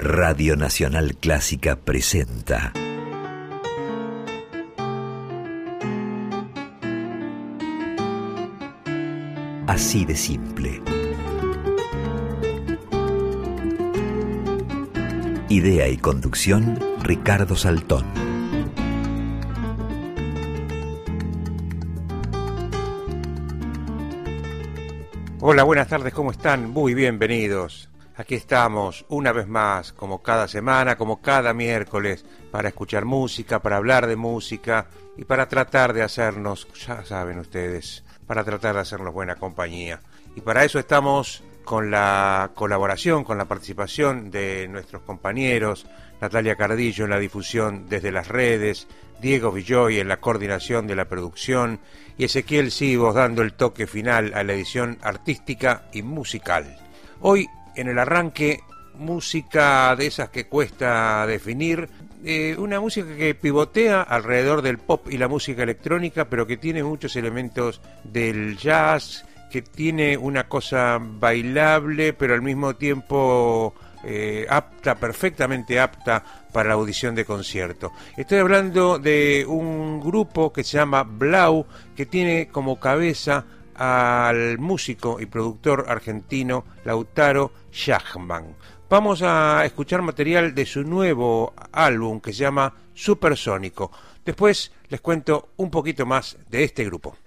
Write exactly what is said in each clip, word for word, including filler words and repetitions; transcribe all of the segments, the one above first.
Radio Nacional Clásica presenta Así de simple. Idea y conducción, Ricardo Saltón. Hola, buenas tardes, ¿cómo están? Muy bienvenidos. Aquí estamos una vez más, como cada semana, como cada miércoles, para escuchar música, para hablar de música y para tratar de hacernos, ya saben ustedes, para tratar de hacernos buena compañía. Y para eso estamos con la colaboración, con la participación de nuestros compañeros, Natalia Cardillo en la difusión desde las redes, Diego Villoy en la coordinación de la producción y Ezequiel Sivos dando el toque final a la edición artística y musical. Hoy, en el arranque, música de esas que cuesta definir, eh, una música que pivotea alrededor del pop y la música electrónica, pero que tiene muchos elementos del jazz, que tiene una cosa bailable, pero al mismo tiempo eh, apta, perfectamente apta para la audición de concierto. Estoy hablando de un grupo que se llama Blau, que tiene como cabeza al músico y productor argentino Lautaro Schachmann. Vamos a escuchar material de su nuevo álbum que se llama Supersónico. Después les cuento un poquito más de este grupo.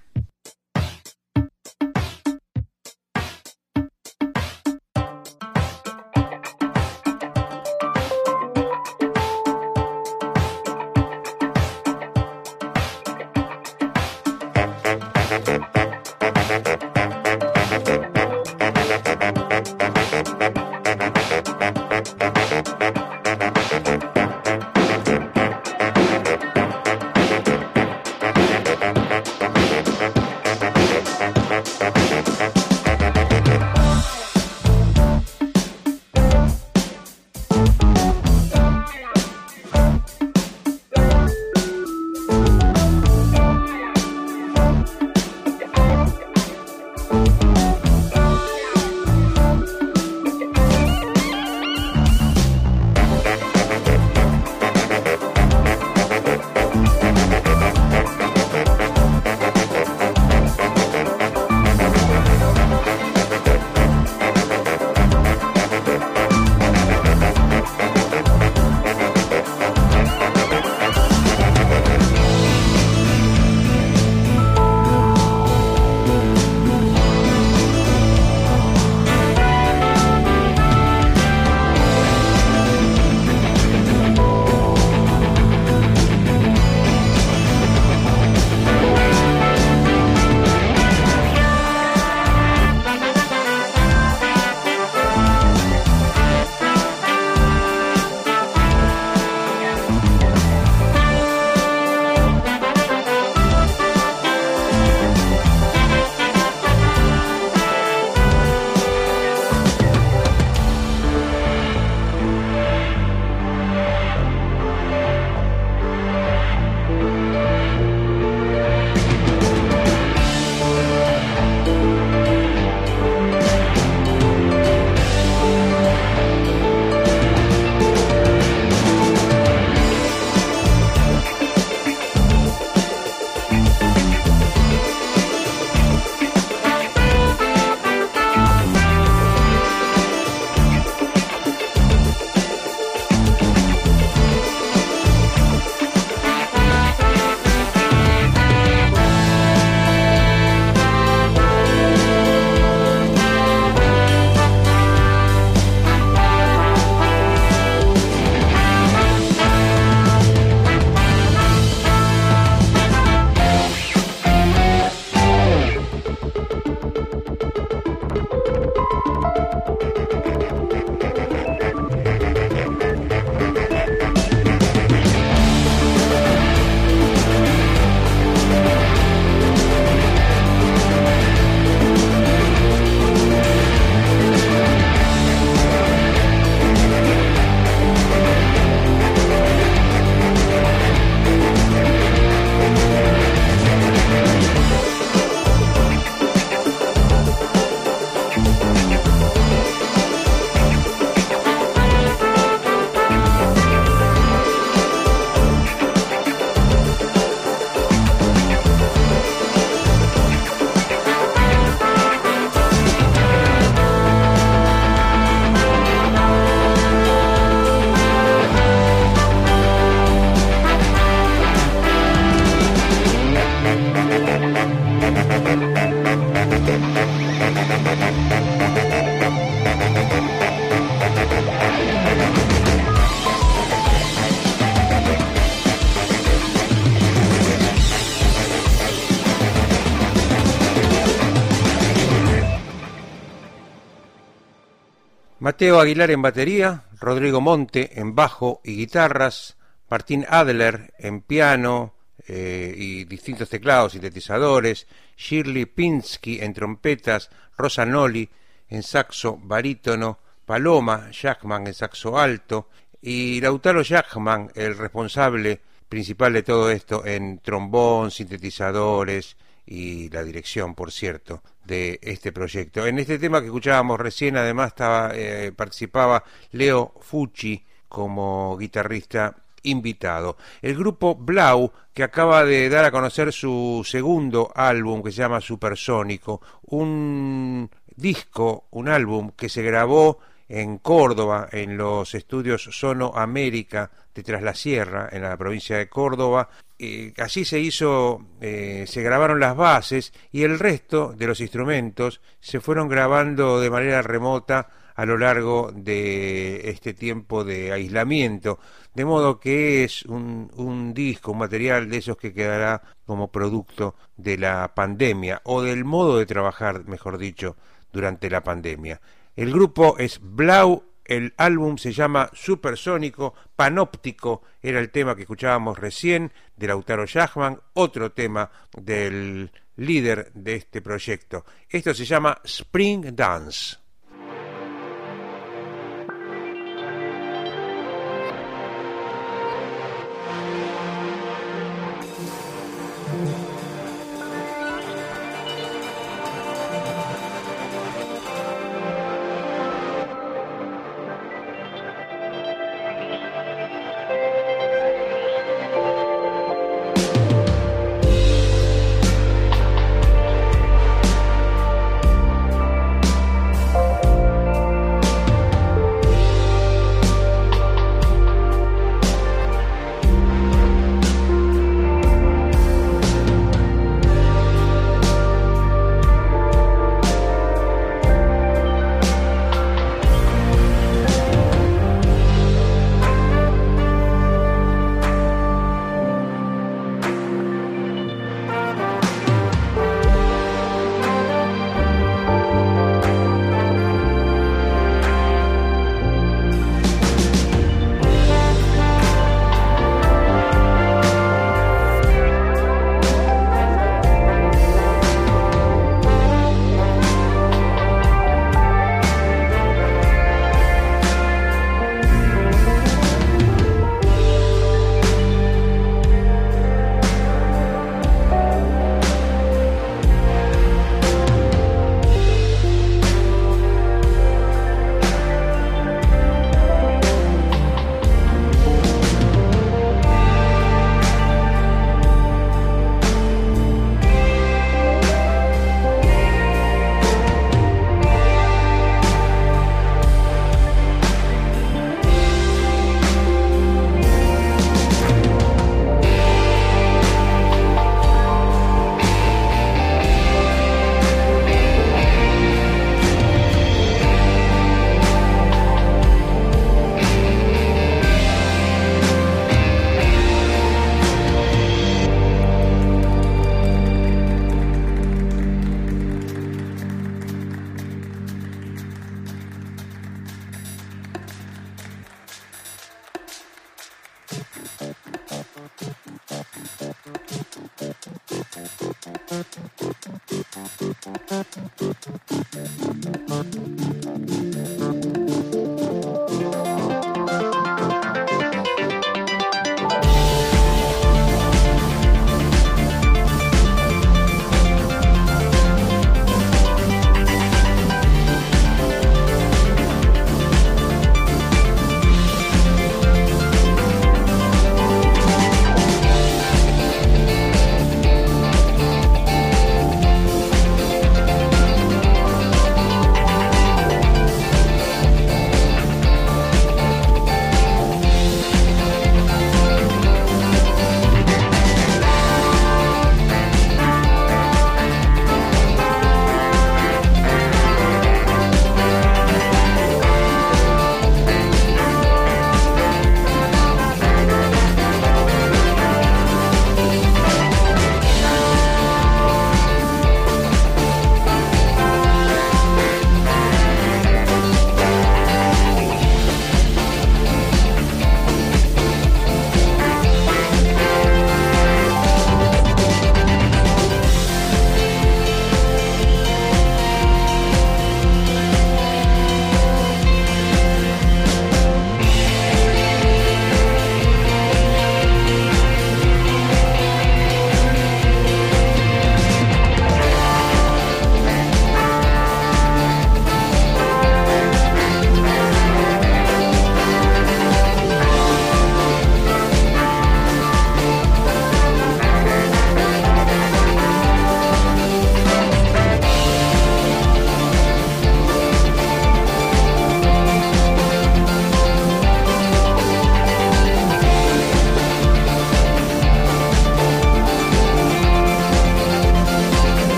Mateo Aguilar en batería, Rodrigo Monte en bajo y guitarras, Martín Adler en piano eh, y distintos teclados, sintetizadores, Shirley Pinsky en trompetas, Rosa Noli en saxo barítono, Paloma Jackman en saxo alto y Lautaro Jackman, el responsable principal de todo esto, en trombón, sintetizadores y la dirección, por cierto, de este proyecto. En este tema que escuchábamos recién, además, estaba eh, participaba Leo Fucci como guitarrista invitado. El grupo Blau, que acaba de dar a conocer su segundo álbum, que se llama Supersónico, un disco, un álbum que se grabó en Córdoba, en los estudios Sono América de Tras la Sierra, en la provincia de Córdoba. Eh, allí se hizo, eh, se grabaron las bases y el resto de los instrumentos se fueron grabando de manera remota a lo largo de este tiempo de aislamiento, de modo que es un, un disco, un material de esos que quedará como producto de la pandemia, o del modo de trabajar, mejor dicho, durante la pandemia. El grupo es Blau, el álbum se llama Supersónico, Panóptico era el tema que escuchábamos recién de Lautaro Jackman, otro tema del líder de este proyecto. Esto se llama Spring Dance.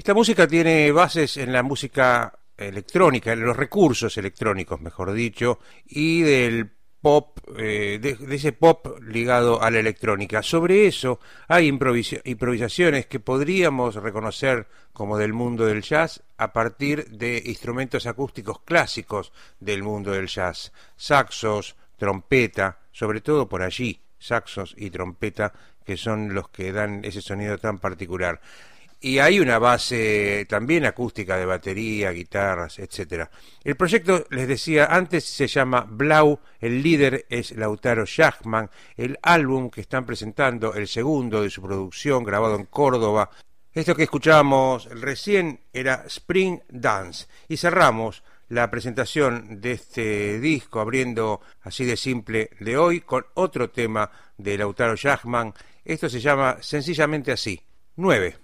Esta música tiene bases en la música electrónica, en los recursos electrónicos, mejor dicho, y del pop, eh, de, de ese pop ligado a la electrónica. Sobre eso hay improvisa- improvisaciones que podríamos reconocer como del mundo del jazz a partir de instrumentos acústicos clásicos del mundo del jazz, saxos, trompeta, sobre todo por allí, saxos y trompeta, que son los que dan ese sonido tan particular. Y hay una base también acústica de batería, guitarras, etcétera. El proyecto, les decía antes, se llama Blau, el líder es Lautaro Schachmann, el álbum que están presentando, el segundo de su producción, grabado en Córdoba. Esto que escuchábamos recién era Spring Dance, y cerramos la presentación de este disco, abriendo así de simple de hoy, con otro tema de Lautaro Schachmann. Esto se llama sencillamente así, nueve.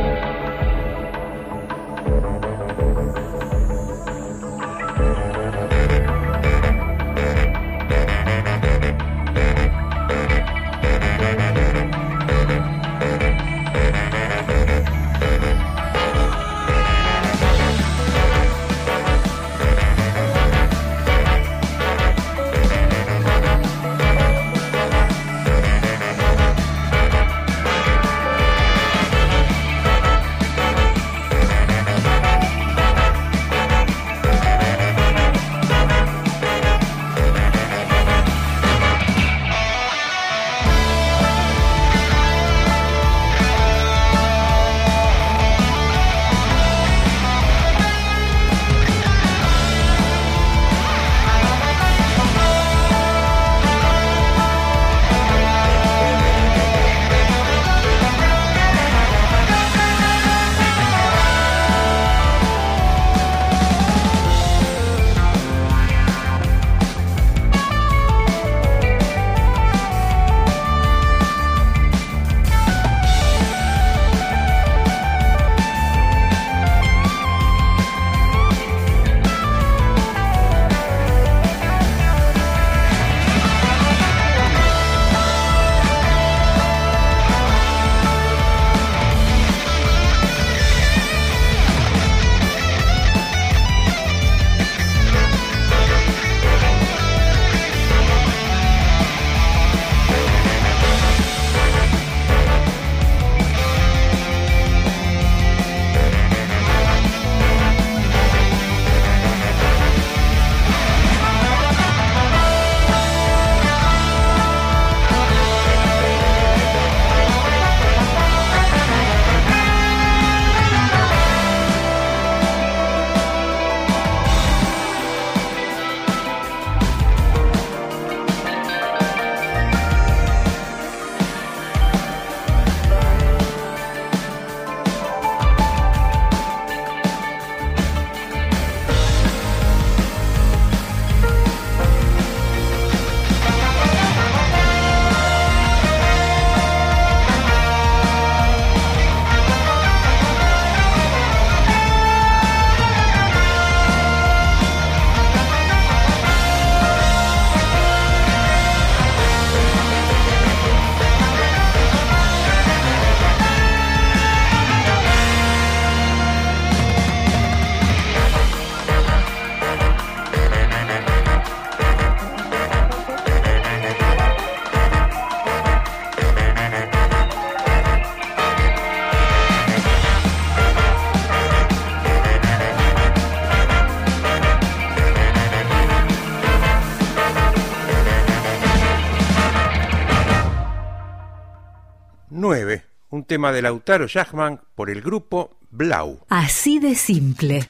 nueve, un tema de Lautaro Schachmann por el grupo Blau. Así de simple.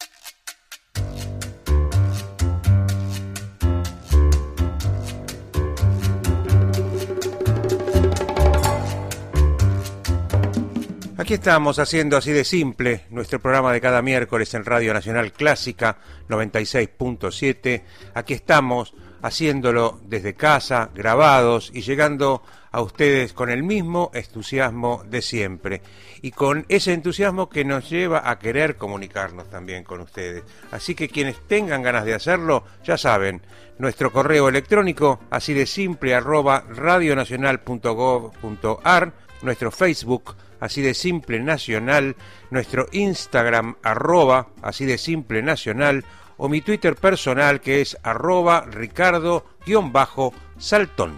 Aquí estamos haciendo así de simple nuestro programa de cada miércoles en Radio Nacional Clásica noventa y seis punto siete. Aquí estamos haciéndolo desde casa, grabados y llegando a ustedes con el mismo entusiasmo de siempre y con ese entusiasmo que nos lleva a querer comunicarnos también con ustedes. Así que quienes tengan ganas de hacerlo, ya saben, nuestro correo electrónico así de simple arroba radionacional punto gov punto ar, nuestro Facebook así de simple nacional, nuestro Instagram arroba así de simple nacional o mi Twitter personal que es arroba ricardo-saltón.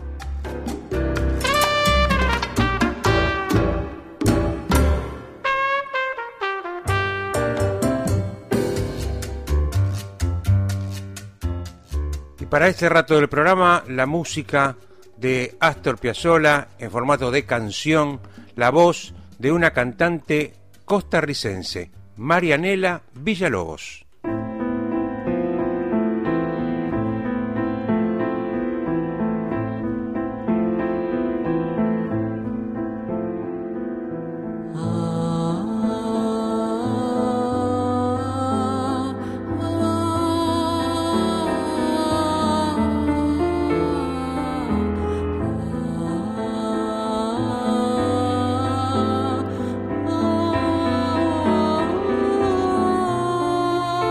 Y para este rato del programa, la música de Astor Piazzolla en formato de canción, la voz de una cantante costarricense, Marianela Villalobos. Oh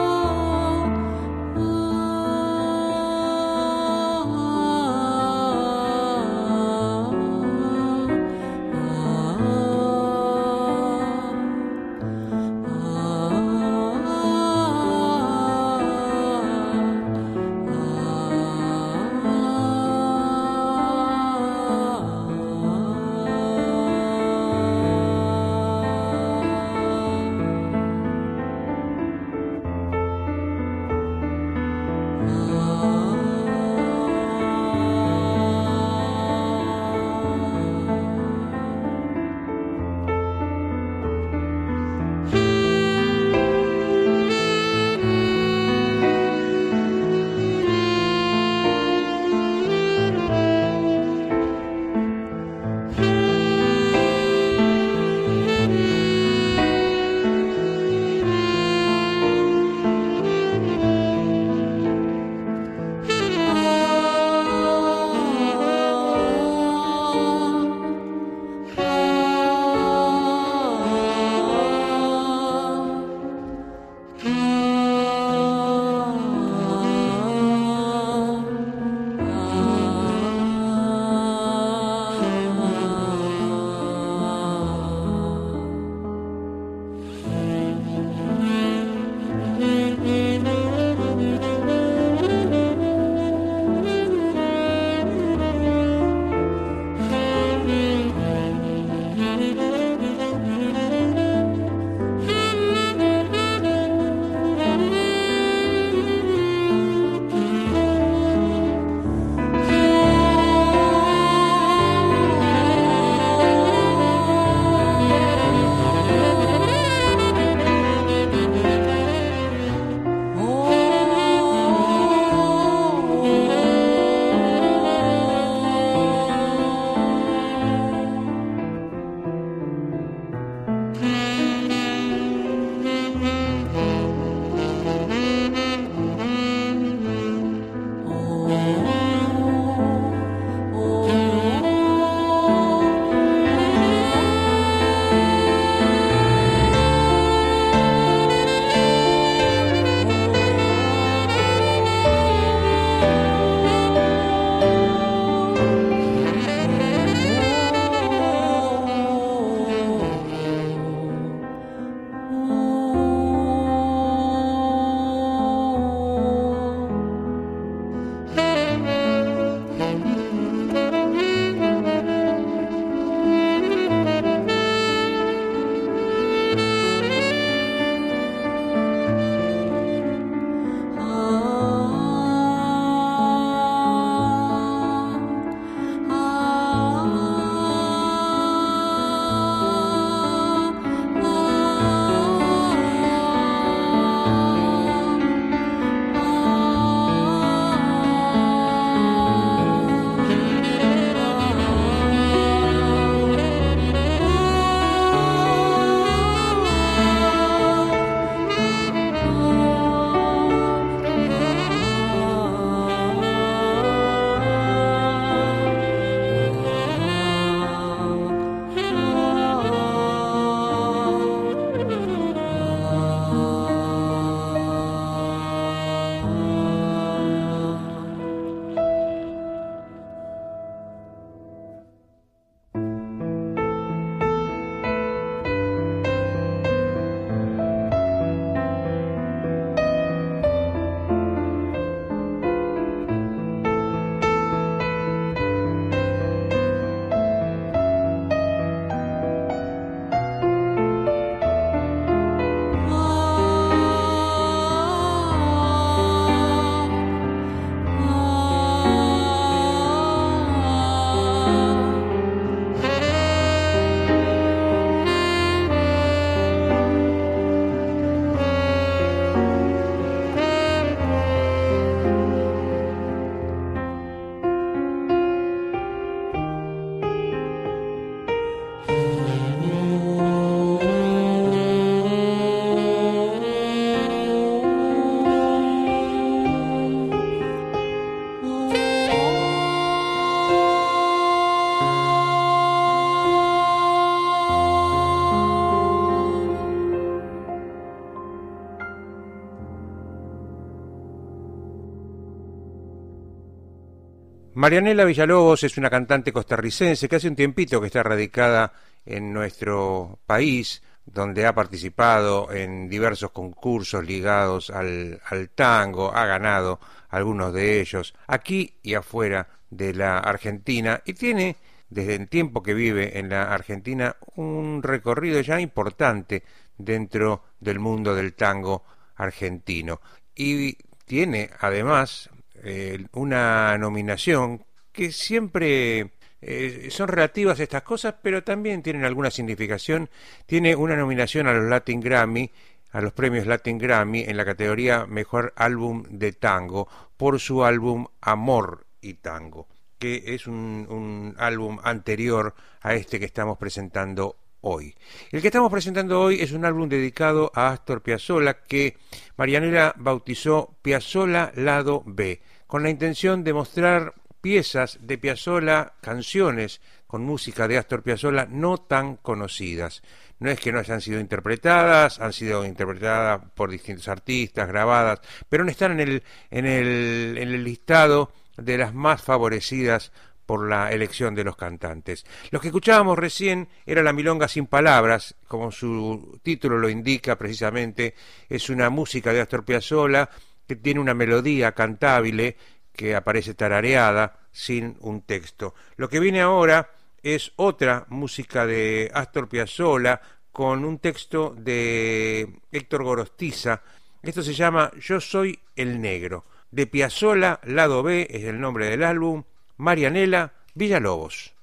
Marianela Villalobos es una cantante costarricense que hace un tiempito que está radicada en nuestro país, donde ha participado en diversos concursos ligados al, al tango, ha ganado algunos de ellos aquí y afuera de la Argentina, y tiene, desde el tiempo que vive en la Argentina, un recorrido ya importante dentro del mundo del tango argentino. Y tiene, además, eh, una nominación que siempre eh, son relativas a estas cosas, pero también tienen alguna significación. Tiene una nominación a los Latin Grammy, a los premios Latin Grammy en la categoría Mejor Álbum de Tango por su álbum Amor y Tango, que es un, un álbum anterior a este que estamos presentando hoy. El que estamos presentando hoy es un álbum dedicado a Astor Piazzolla, que Marianela bautizó Piazzolla Lado B, con la intención de mostrar piezas de Piazzolla, canciones con música de Astor Piazzolla no tan conocidas. No es que no hayan sido interpretadas, han sido interpretadas por distintos artistas, grabadas, pero no están en el, en el, en el listado de las más favorecidas por la elección de los cantantes. Lo que escuchábamos recién era la Milonga sin palabras, como su título lo indica precisamente, es una música de Astor Piazzolla que tiene una melodía cantable que aparece tarareada sin un texto. Lo que viene ahora es otra música de Astor Piazzolla con un texto de Héctor Gorostiza. Esto se llama Yo soy el negro. De Piazzolla, Lado B, es el nombre del álbum. Marianela Villalobos.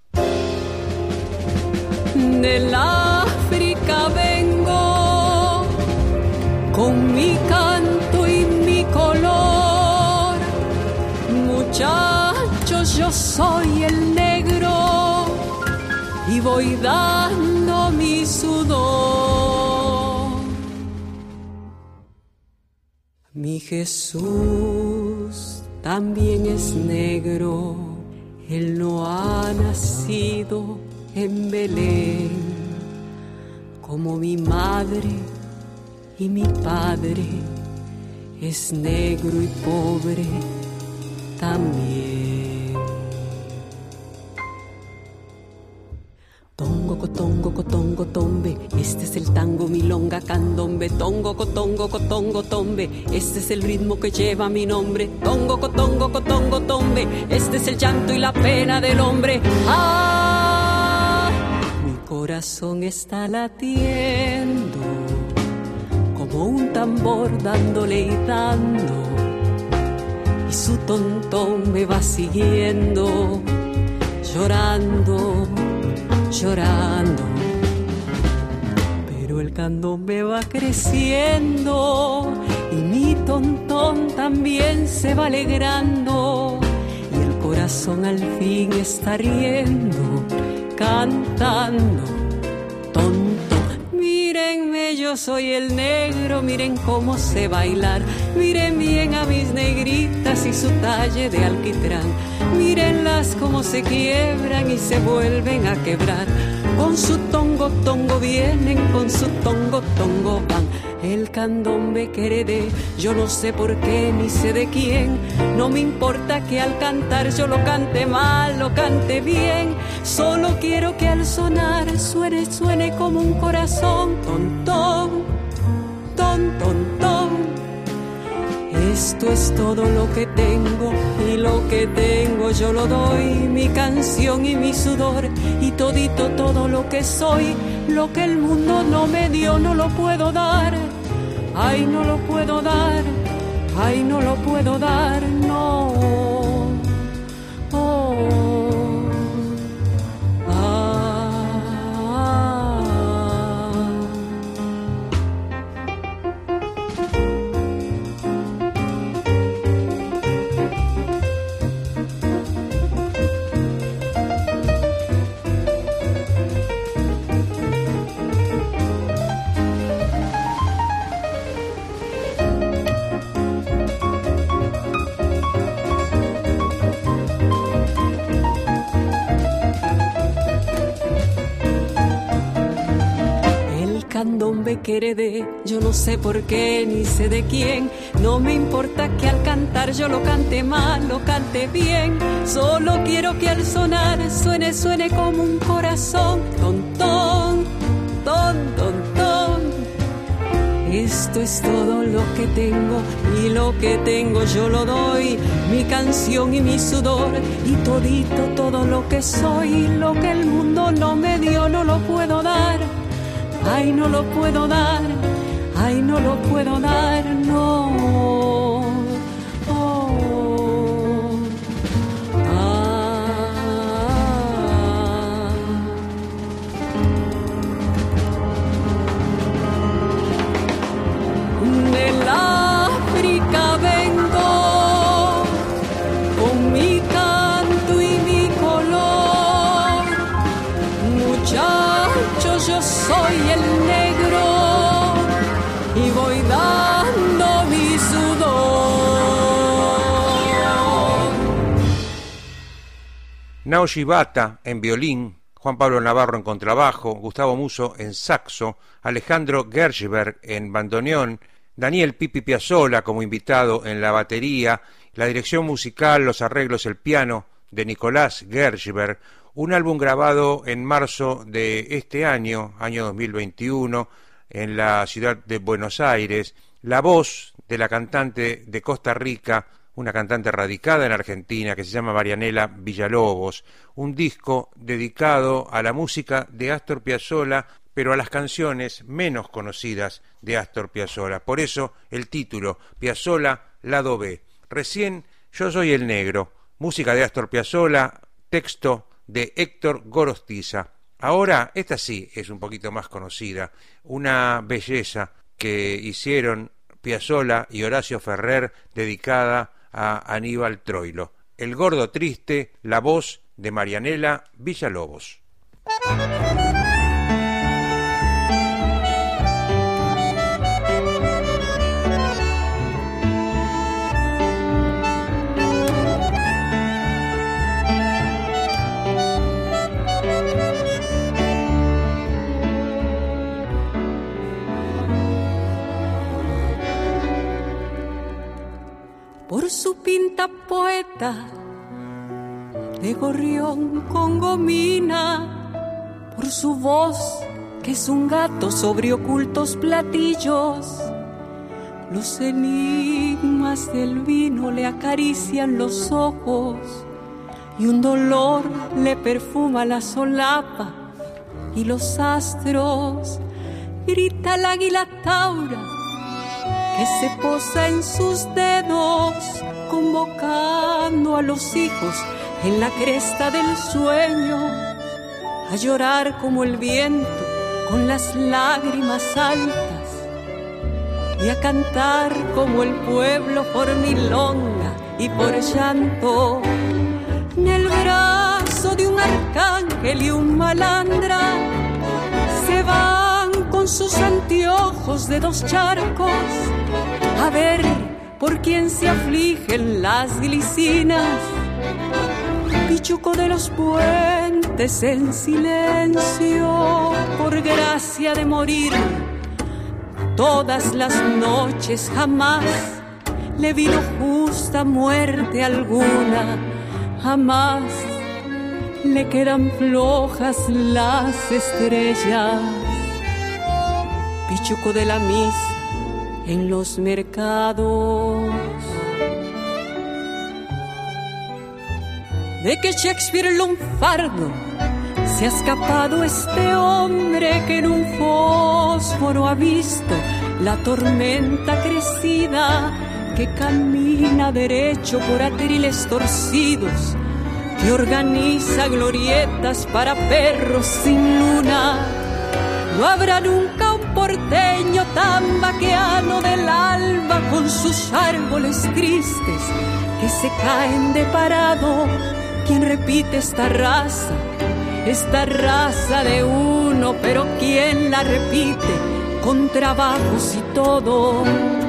Del África vengo con mi canto y mi color. Muchachos, yo soy el negro y voy dando mi sudor. Mi Jesús también es negro, él no ha nacido en Belén, como mi madre y mi padre es negro y pobre también. Tongo, cotongo, cotongo, tombe, este es el tango, milonga, candombe. Tongo, cotongo, cotongo, tombe, este es el ritmo que lleva mi nombre. Tongo, cotongo, cotongo, tombe, este es el llanto y la pena del hombre. ¡Ah! Mi corazón está latiendo como un tambor dándole y dando, y su tontón me va siguiendo, llorando, llorando, pero el candombe va creciendo y mi tontón también se va alegrando, y el corazón al fin está riendo, cantando, tonto. Mírenme, yo soy el negro, miren cómo sé bailar, miren bien a mis negritas y su talle de alquitrán, mírenlas cómo se quiebran y se vuelven a quebrar, con su tongo, tongo vienen, con su tongo, tongo van. El candombe que heredé, yo no sé por qué ni sé de quién, no me importa que al cantar yo lo cante mal, lo cante bien, solo quiero que al sonar suene, suene como un corazón, ton, ton, ton, ton, ton. Esto es todo lo que tengo y lo que tengo yo lo doy, mi canción y mi sudor y todito todo lo que soy, lo que el mundo no me dio no lo puedo dar, ay no lo puedo dar, ay no lo puedo dar, no. Oh. Candombe que heredé, yo no sé por qué ni sé de quién, no me importa que al cantar cantar yo lo cante mal, lo cante bien. Solo quiero que al sonar suene, suene como un corazón. Ton, ton, ton, ton, ton. Esto es todo lo que tengo y lo que tengo yo lo doy. Mi canción y mi sudor y todito todo lo que soy. Lo que el mundo no me dio no lo puedo dar. Ay, no lo puedo dar. Ay, no lo puedo dar, no. Oh. Ah. Del África vengo con mi canto y mi color. Muchachos, yo soy el negro y voy dando mi sudor. Naoshi Bata en violín, Juan Pablo Navarro en contrabajo, Gustavo Musso en saxo, Alejandro Gershberg en bandoneón, Daniel Pipi Piazzolla como invitado en la batería, la dirección musical, los arreglos, el piano de Nicolás Gershberg, un álbum grabado en marzo de este año, año dos mil veintiuno, en la ciudad de Buenos Aires, la voz de la cantante de Costa Rica, una cantante radicada en Argentina que se llama Marianela Villalobos, un disco dedicado a la música de Astor Piazzolla, pero a las canciones menos conocidas de Astor Piazzolla. Por eso el título, Piazzolla, lado B. Recién Yo soy el negro, música de Astor Piazzolla, texto de Héctor Gorostiza. Ahora, esta sí es un poquito más conocida, una belleza que hicieron Piazzolla y Horacio Ferrer dedicada a Aníbal Troilo. El gordo triste, la voz de Marianela Villalobos. Por su pinta poeta de gorrión con gomina, por su voz que es un gato sobre ocultos platillos, los enigmas del vino le acarician los ojos y un dolor le perfuma la solapa y los astros. Grita el águila taura que se posa en sus dedos, convocando a los hijos en la cresta del sueño, a llorar como el viento con las lágrimas altas y a cantar como el pueblo por milonga y por llanto. En el brazo de un arcángel y un malandra se van con sus anteojos de dos charcos a ver por quién se afligen las glicinas. Pichuco de los puentes en silencio, por gracia de morir todas las noches, jamás le vino justa muerte alguna, jamás le quedan flojas las estrellas. Pichuco de la misa en los mercados. De que Shakespeare lunfardo se ha escapado este hombre que en un fósforo ha visto la tormenta crecida, que camina derecho por atriles torcidos, que organiza glorietas para perros sin luna. No habrá nunca un porteño tan vaqueano del alba con sus árboles tristes que se caen de parado. ¿Quién repite esta raza? Esta raza de uno, pero ¿quién la repite con trabajos y todo?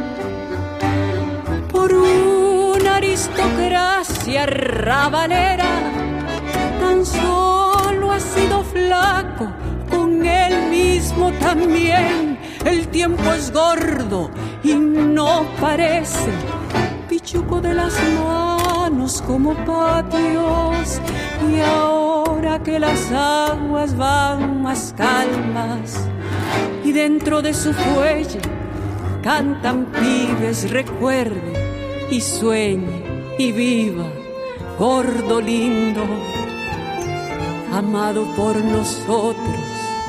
Por una aristocracia rabalera, tan solo ha sido flaco con él mismo también. El tiempo es gordo y no parece. machuco de las manos como patios, y ahora que las aguas van más calmas y dentro de su fuelle cantan pibes, recuerde y sueñe y viva, gordo lindo, amado por nosotros,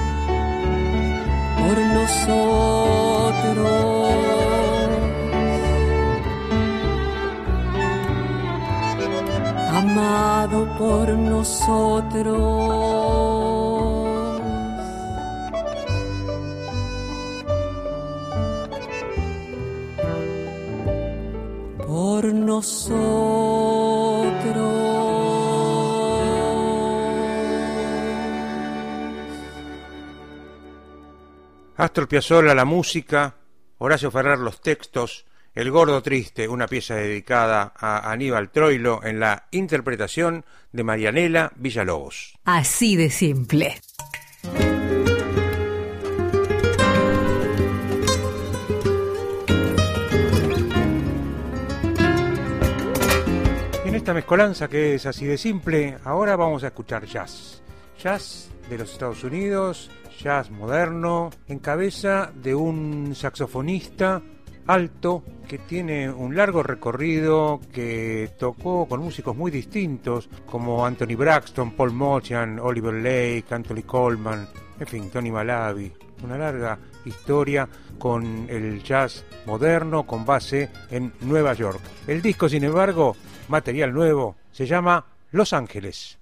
por nosotros. Amado por nosotros. Por nosotros. Astor Piazzolla la música, Horacio Ferrer los textos, El Gordo Triste, una pieza dedicada a Aníbal Troilo en la interpretación de Marianela Villalobos. Así de simple. En esta mezcolanza que es así de simple, ahora vamos a escuchar jazz. Jazz de los Estados Unidos, jazz moderno, en cabeza de un saxofonista alto que tiene un largo recorrido, que tocó con músicos muy distintos como Anthony Braxton, Paul Motian, Oliver Lake, Anthony Coleman, en fin, Tony Malaby. Una larga historia con el jazz moderno con base en Nueva York. El disco, sin embargo, material nuevo, se llama Los Ángeles.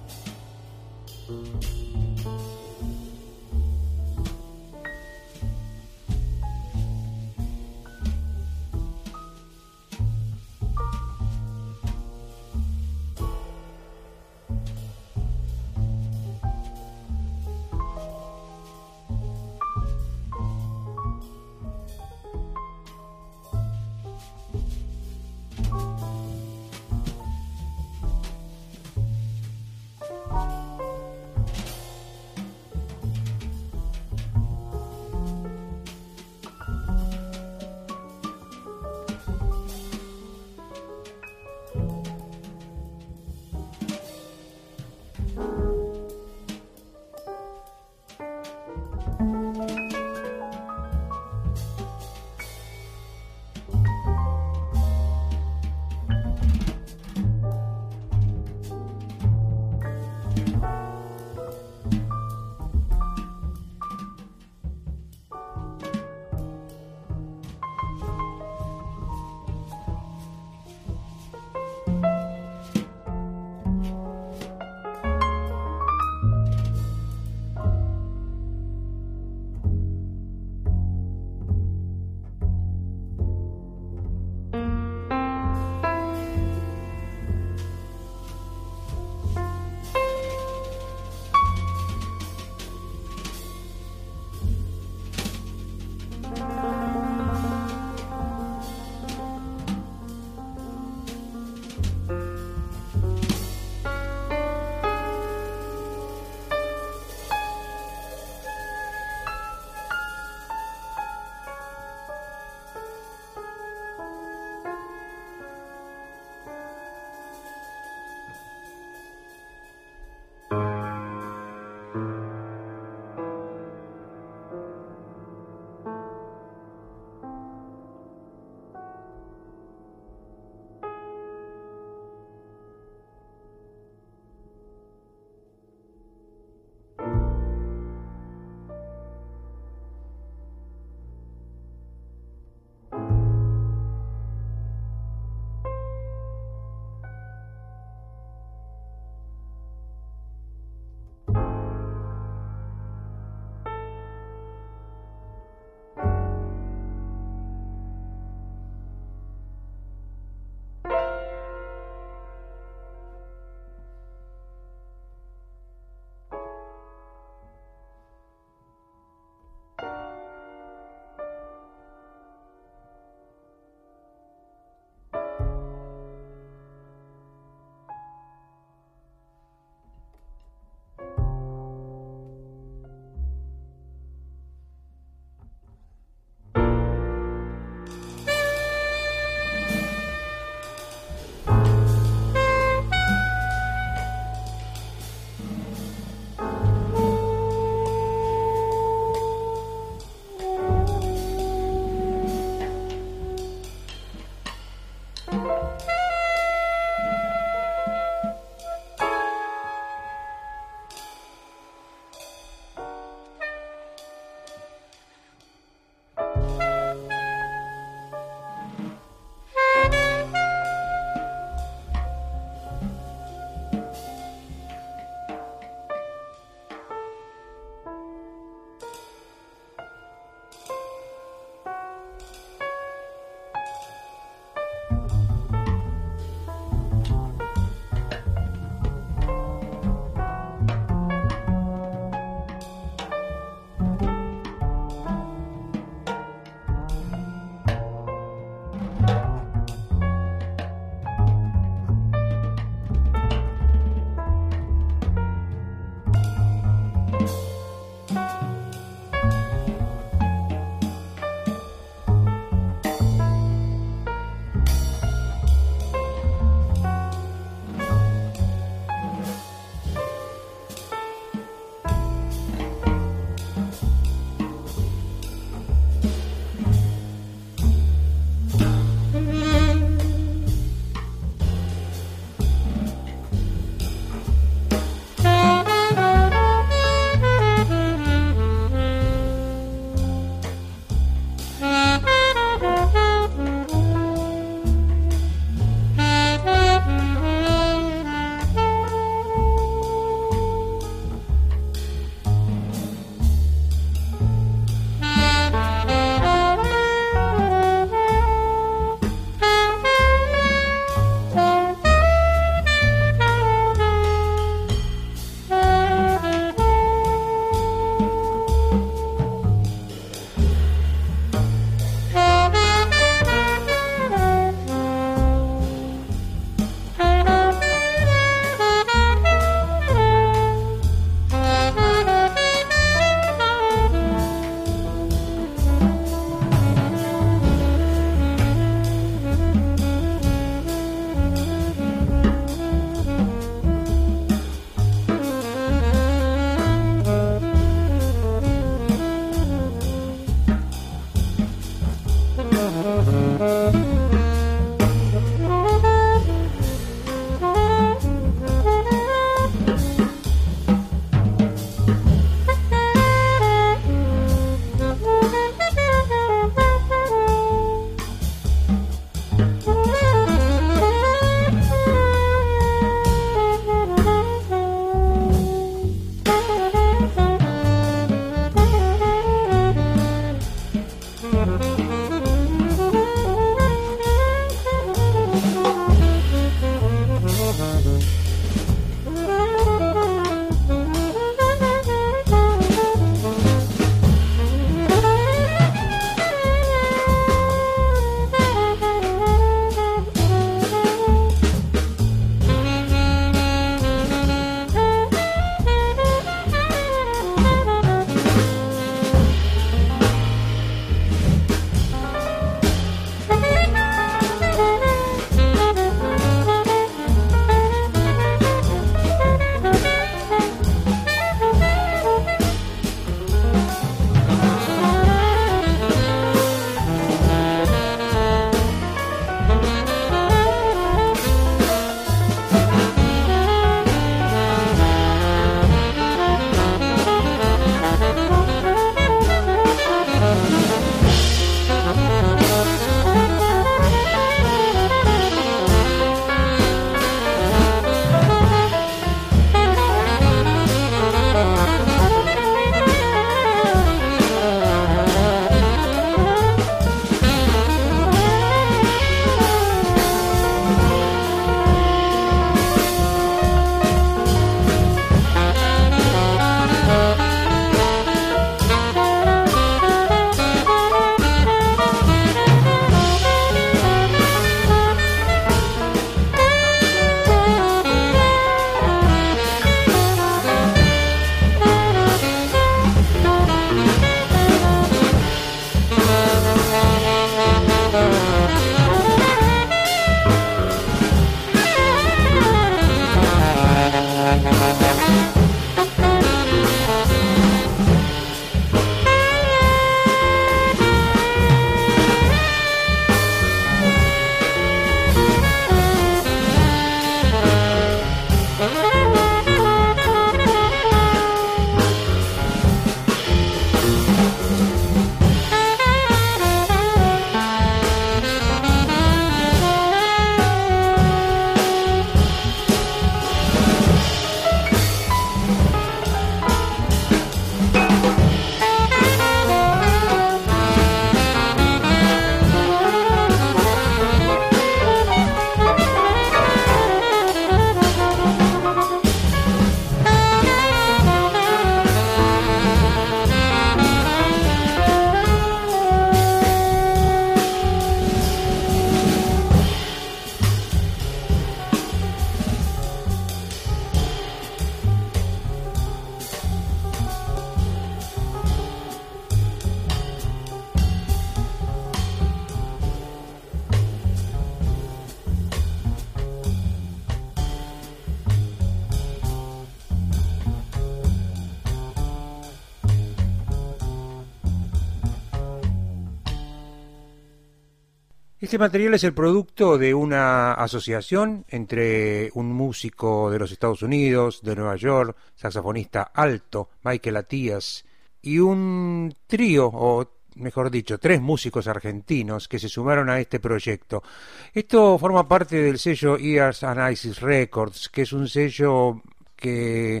Este material es el producto de una asociación entre un músico de los Estados Unidos, de Nueva York, saxofonista alto, Michael Attias, y un trío, o mejor dicho, tres músicos argentinos que se sumaron a este proyecto. Esto forma parte del sello Ears and Isis Records, que es un sello que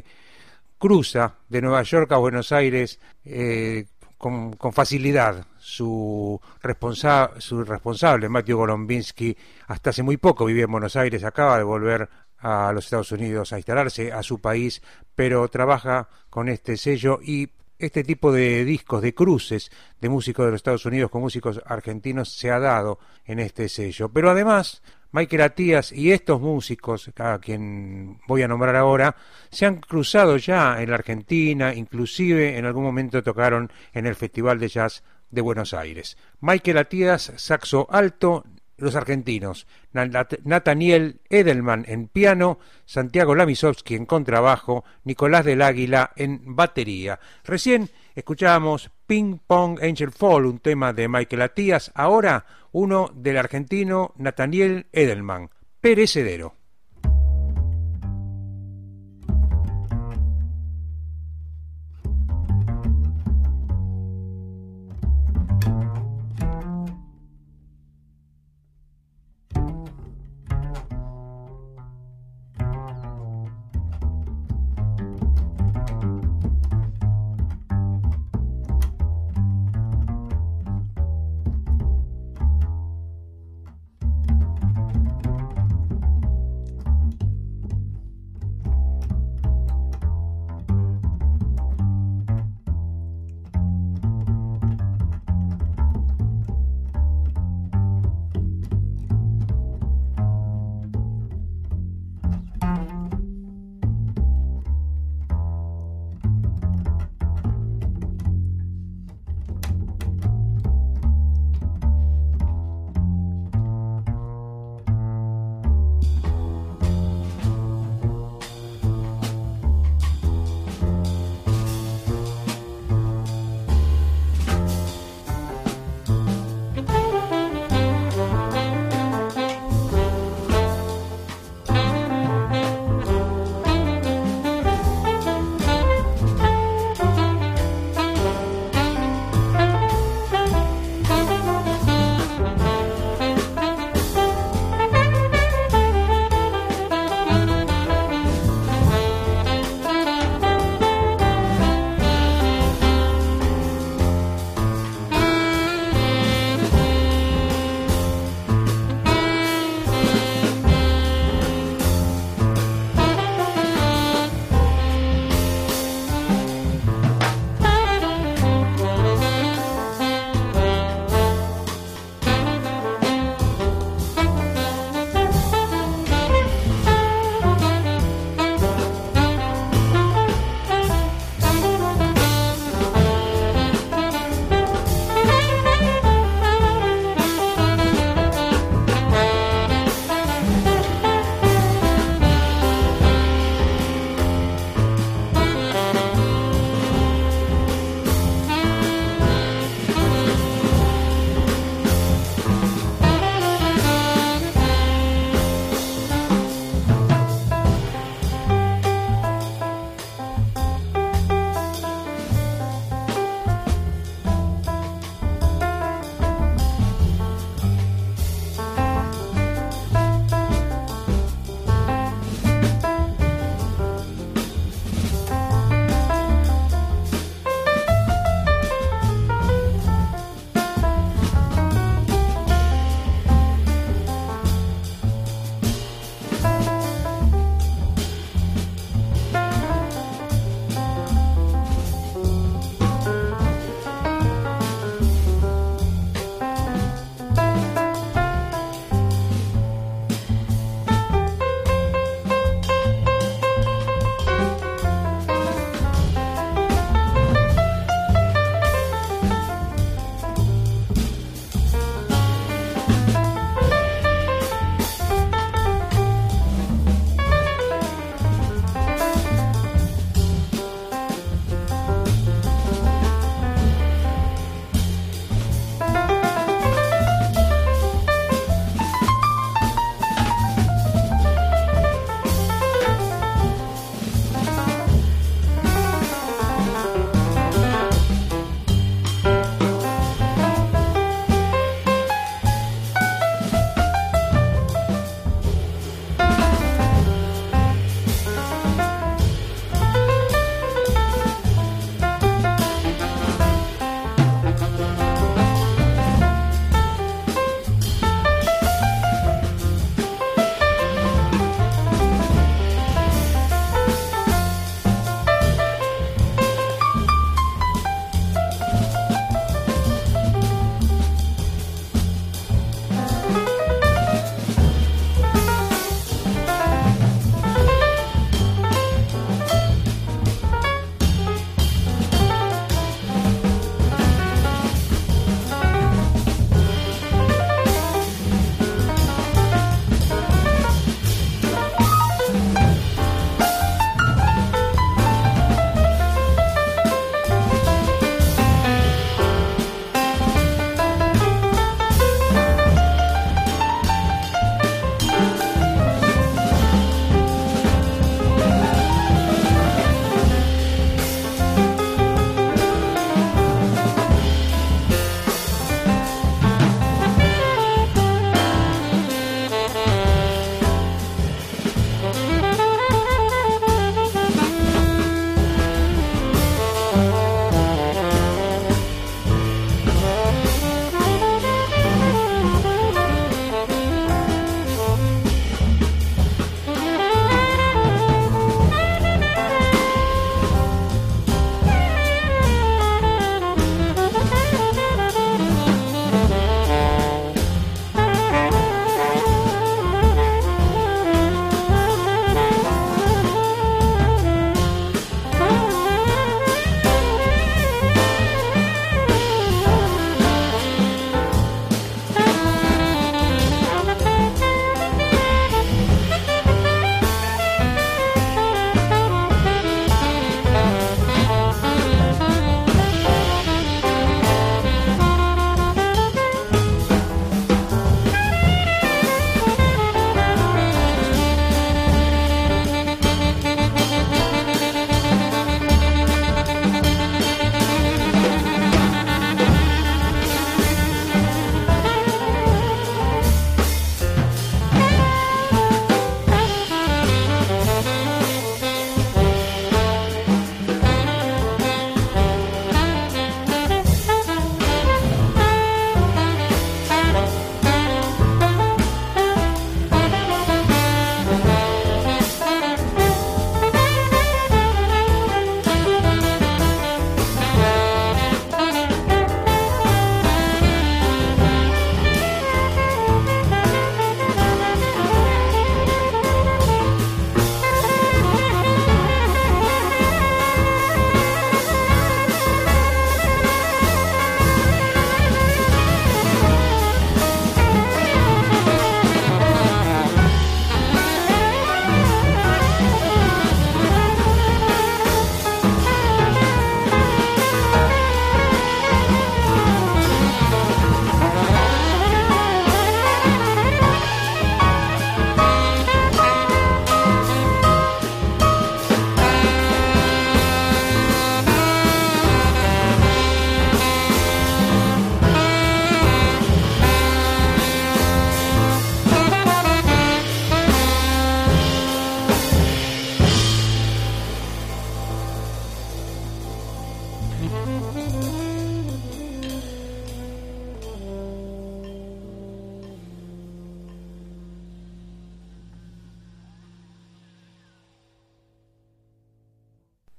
cruza de Nueva York a Buenos Aires eh, con, con facilidad. Su, responsa su responsable, Matthew Golombinski, hasta hace muy poco vivía en Buenos Aires, acaba de volver a los Estados Unidos a instalarse a su país, pero trabaja con este sello y este tipo de discos, de cruces de músicos de los Estados Unidos con músicos argentinos se ha dado en este sello. Pero además, Michael Attias y estos músicos, a quien voy a nombrar ahora, se han cruzado ya en la Argentina, inclusive en algún momento tocaron en el Festival de Jazz de Buenos Aires. Michael Attias, saxo alto, los argentinos, Nathaniel Edelman en piano, Santiago Lamisovsky en contrabajo, Nicolás del Águila en batería. Recién Escuchábamos Ping Pong Angel Fall, un tema de Michael Atías, ahora uno del argentino Nathaniel Edelman, Perecedero.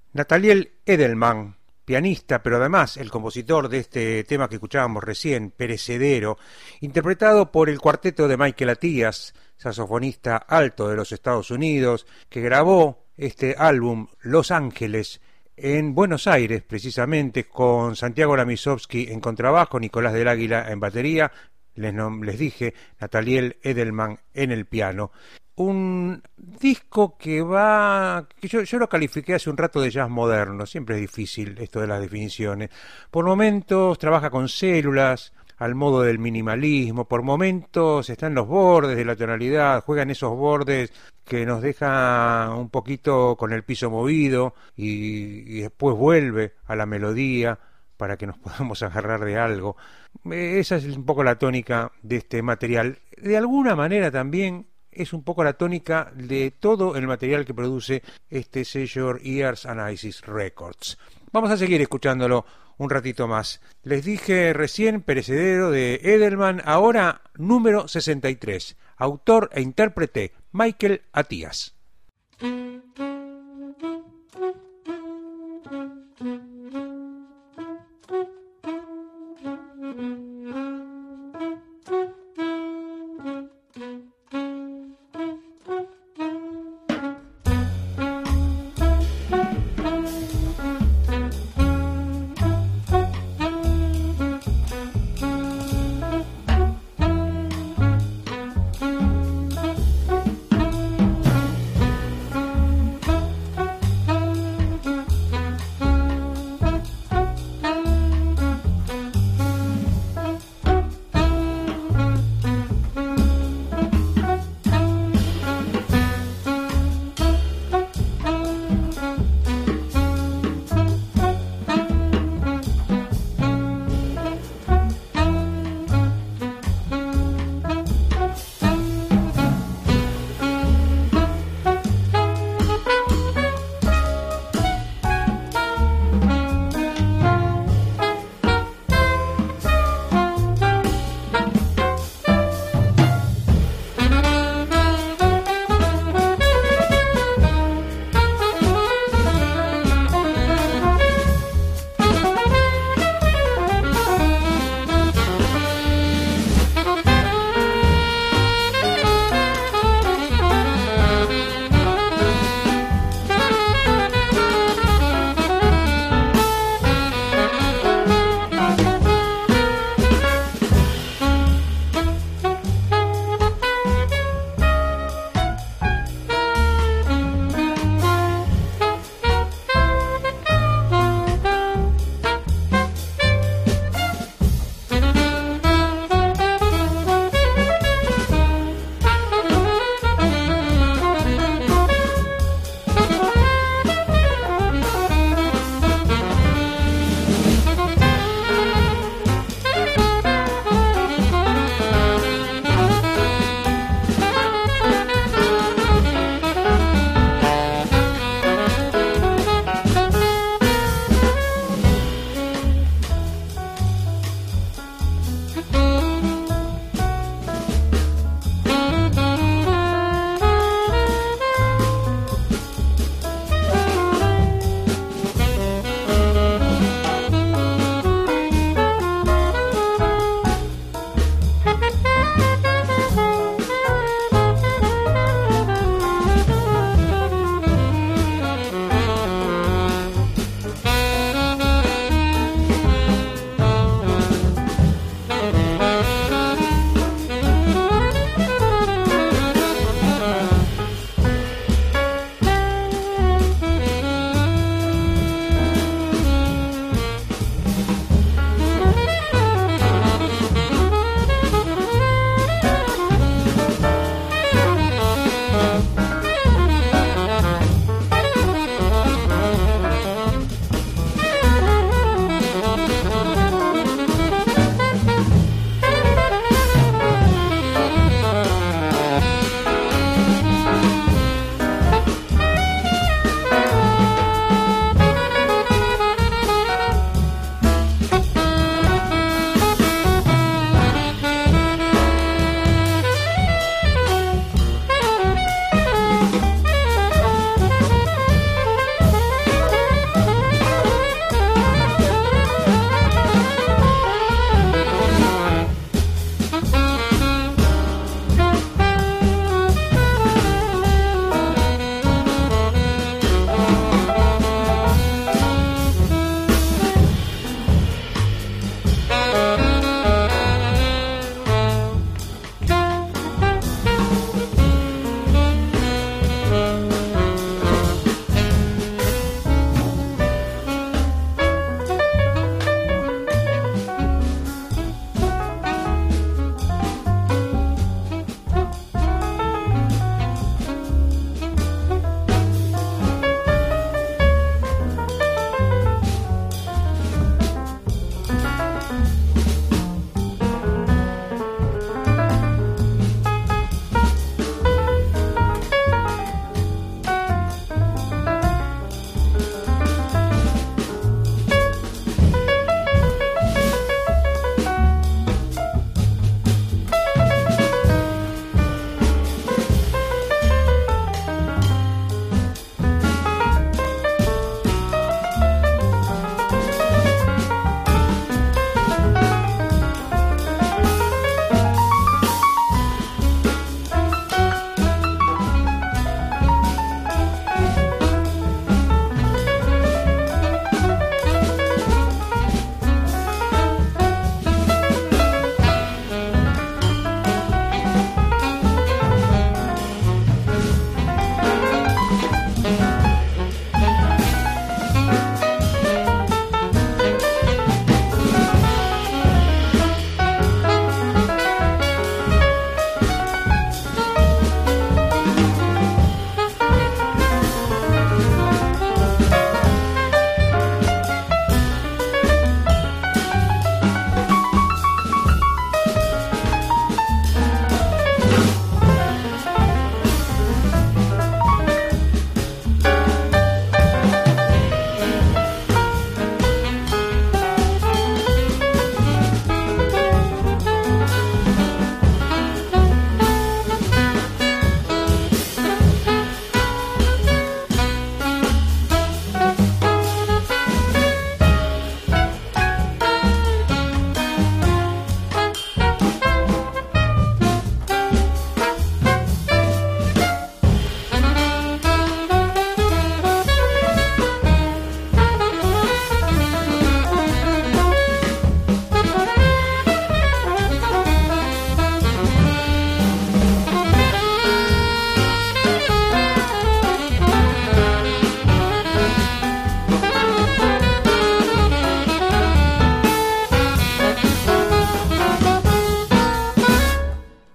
Nathaniel Edelman, pianista, pero además el compositor de este tema que escuchábamos recién, Perecedero, interpretado por el cuarteto de Michael Atiyah, saxofonista alto de los Estados Unidos, que grabó este álbum Los Ángeles en Buenos Aires, precisamente, con Santiago Lamisovsky en contrabajo, Nicolás del Águila en batería, les, les dije, Nathaniel Edelman en el piano. Un disco que va, que yo, yo lo califiqué hace un rato de jazz moderno, siempre es difícil esto de las definiciones. Por momentos trabaja con células, al modo del minimalismo, por momentos está en los bordes de la tonalidad, juega en esos bordes que nos deja un poquito con el piso movido y, y después vuelve a la melodía para que nos podamos agarrar de algo. Esa es un poco la tónica de este material. De alguna manera también es un poco la tónica de todo el material que produce este sello Ears Analysis Records. Vamos a seguir escuchándolo un ratito más. Les dije recién Perecedero de Edelman, ahora número sesenta y tres. Autor e intérprete Michael Atiyah.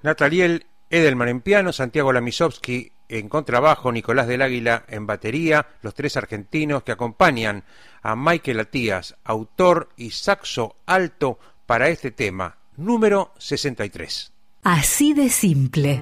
Nataliel Edelman en piano, Santiago Lamisovsky en contrabajo, Nicolás del Águila en batería, los tres argentinos que acompañan a Michael Atías, autor y saxo alto para este tema, número sesenta y tres. Así de simple.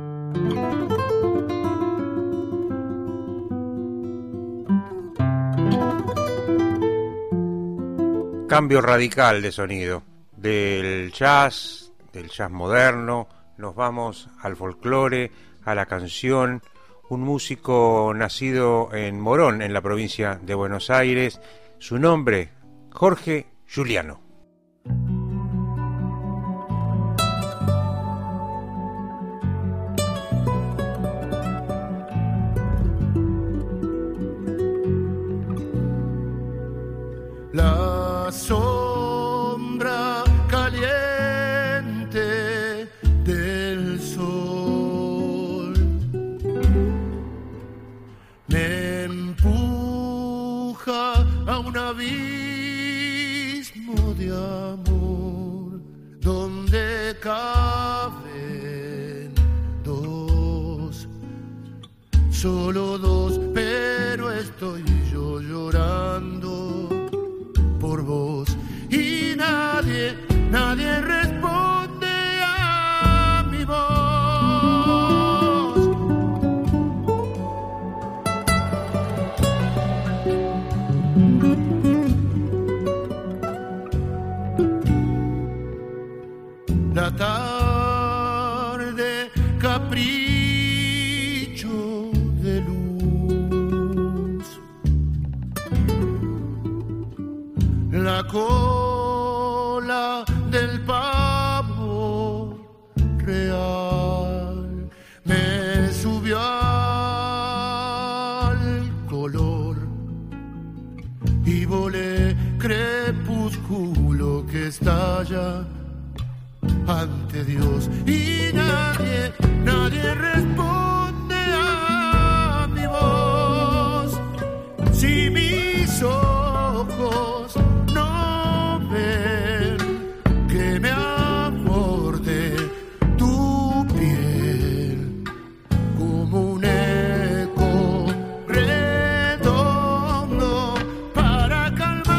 Cambio radical de sonido, del jazz, del jazz moderno, nos vamos al folclore, a la canción. Un músico nacido en Morón, en la provincia de Buenos Aires, su nombre, Jorge Giuliano. La sombra caliente del sol me empuja a un abismo de amor donde caben dos, solo dos, pero estoy yo llorando por vos y nadie, nadie responde a mi voz. La tarde capricho de luz, la cola del pavo real me subió al color y volé crepúsculo que estalla ante Dios y nadie, nadie responde a mi voz. Si mis ojos no ven que me aborde tu piel como un eco redondo para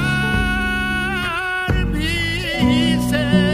calmar mi sed.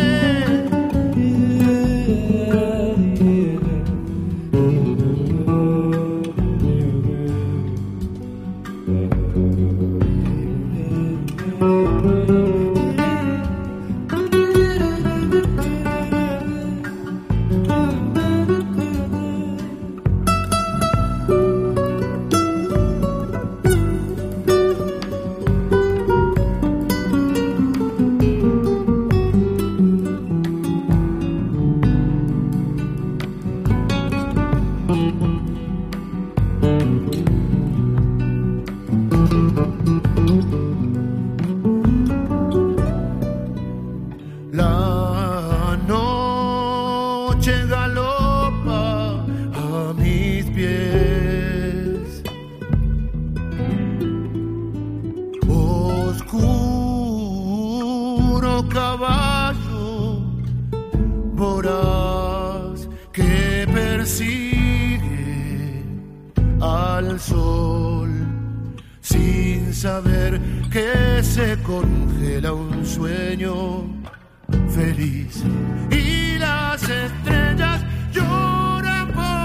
Saber que se congela un sueño feliz y las estrellas lloran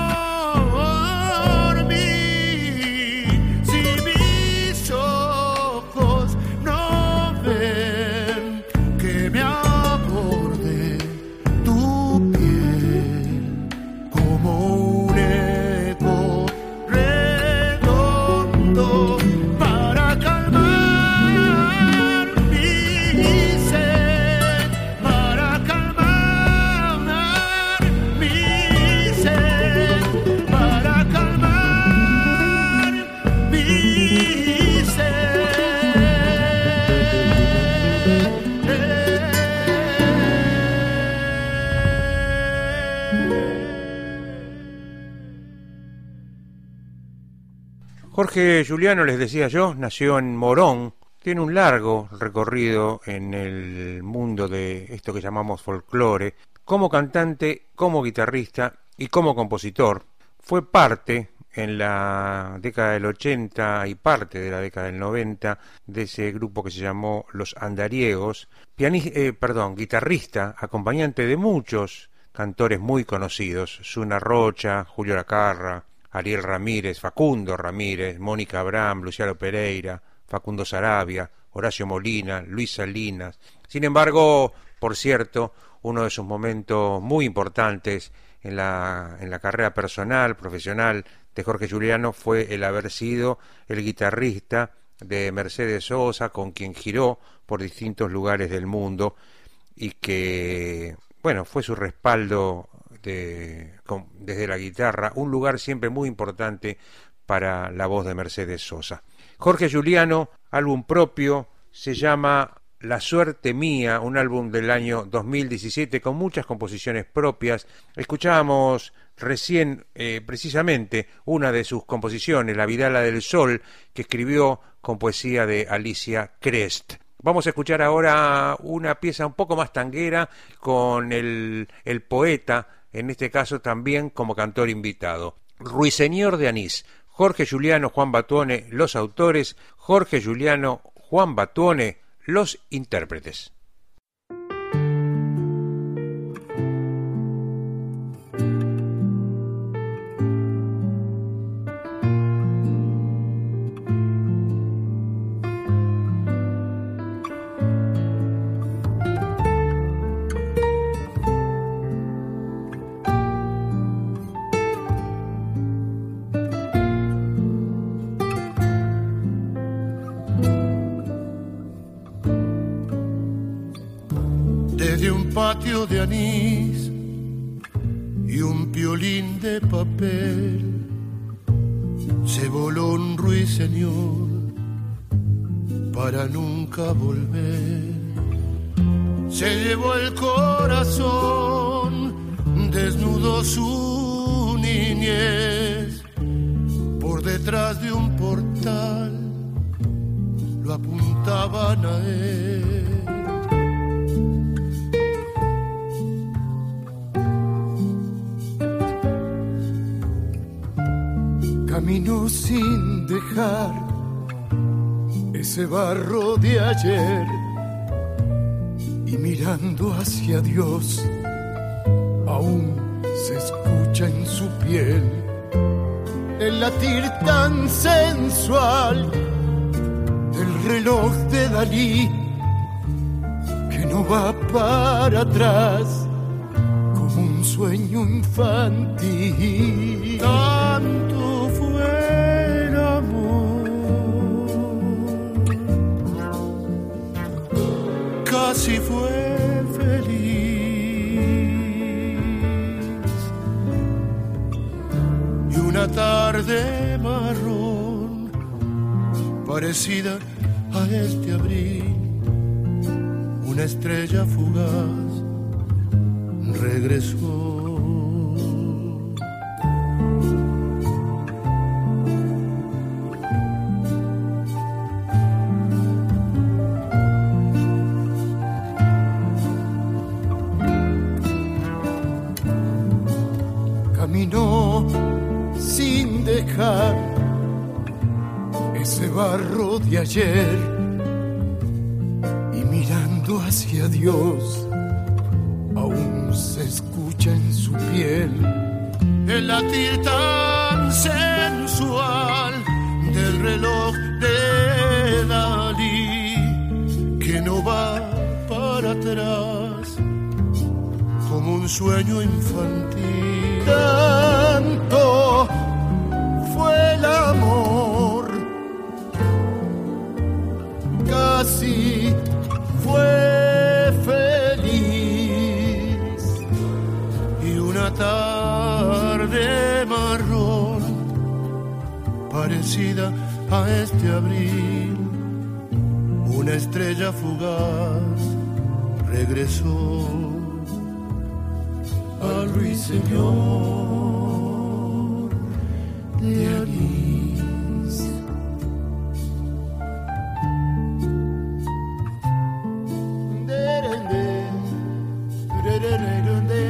por mí. Si mis ojos no ven que me aborde tu piel como un eco redondo Jorge Giuliano, les decía yo, nació en Morón, tiene un largo recorrido en el mundo de esto que llamamos folclore, como cantante, como guitarrista y como compositor. Fue parte en la década del ochenta y parte de la década del noventa de ese grupo que se llamó Los Andariegos, pianista, eh, perdón, guitarrista, acompañante de muchos cantores muy conocidos, Zuna Rocha, Julio Lacarra, Ariel Ramírez, Facundo Ramírez, Mónica Abraham, Luciano Pereira, Facundo Sarabia, Horacio Molina, Luis Salinas. Sin embargo, por cierto, uno de sus momentos muy importantes en la, en la carrera personal, profesional de Jorge Giuliano fue el haber sido el guitarrista de Mercedes Sosa, con quien giró por distintos lugares del mundo y que, bueno, fue su respaldo de, con, desde la guitarra, un lugar siempre muy importante para la voz de Mercedes Sosa. Jorge Giuliano, álbum propio, se llama La Suerte Mía, un álbum del año dos mil diecisiete con muchas composiciones propias. Escuchábamos recién, eh, precisamente, una de sus composiciones, La Vidala del Sol, que escribió con poesía de Alicia Crest. Vamos a escuchar ahora una pieza un poco más tanguera con el, el poeta, en este caso también como cantor invitado, Ruiseñor de Anís. Jorge Giuliano, Juan Batuone, los autores, Jorge Giuliano, Juan Batuone, los intérpretes. Desde un patio de anís y un piolín de papel se voló un ruiseñor para nunca volver. Se llevó el corazón, desnudó su niñez. Por detrás de un portal lo apuntaban a él. Caminó sin dejar ese barro de ayer y mirando hacia Dios aún se escucha en su piel el latir tan sensual del reloj de Dalí que no va para atrás como un sueño infantil. Tanto fue el amor, casi fue feliz, y una tarde marrón parecida a este abril, una estrella fugaz regresó. Caminó sin dejar ese barro de ayer y mirando hacia Dios aún se escucha en su piel el latir tan sensual del reloj de Dalí que no va para atrás como un sueño infantil. Tanto fue el amor, casi fue feliz, y una tarde marrón parecida a este abril, una estrella fugaz regresó al ruiseñor de anís. De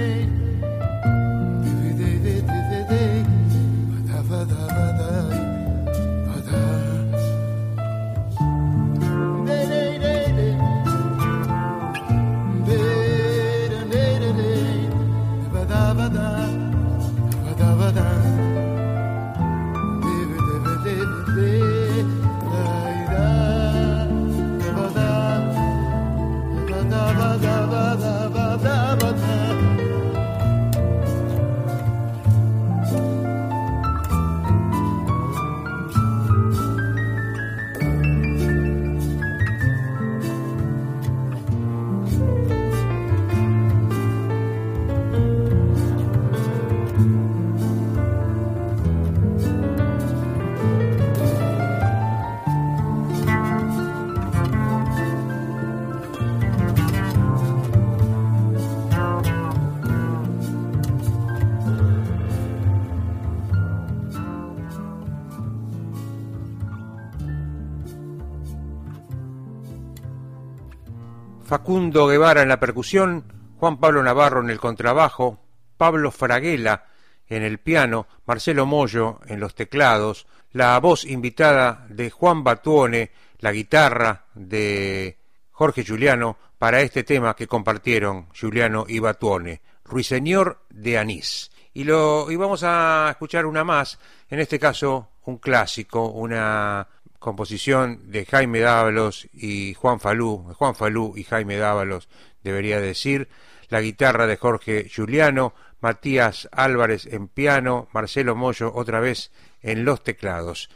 Facundo Guevara en la percusión, Juan Pablo Navarro en el contrabajo, Pablo Fraguela en el piano, Marcelo Mollo en los teclados, la voz invitada de Juan Batuone, la guitarra de Jorge Giuliano para este tema que compartieron Giuliano y Batuone, Ruiseñor de Anís. Y, lo, y vamos a escuchar una más, en este caso un clásico, una composición de Jaime Dávalos y Juan Falú, Juan Falú y Jaime Dávalos, debería decir, la guitarra de Jorge Giuliano, Matías Álvarez en piano, Marcelo Mollo otra vez en los teclados.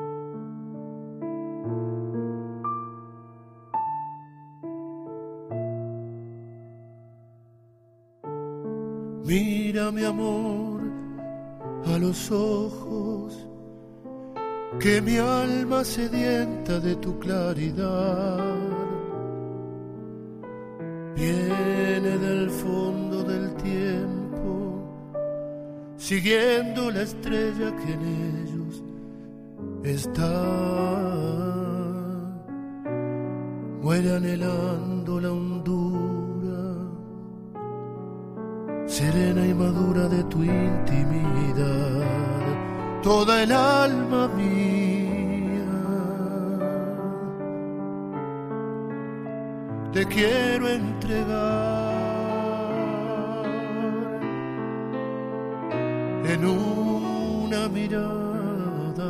Mira, mi amor, a los ojos, que mi alma sedienta de tu claridad viene del fondo del tiempo, siguiendo la estrella que en ellos está. Muere anhelando la hondura serena y madura de tu intimidad, toda el alma mía te quiero entregar en una mirada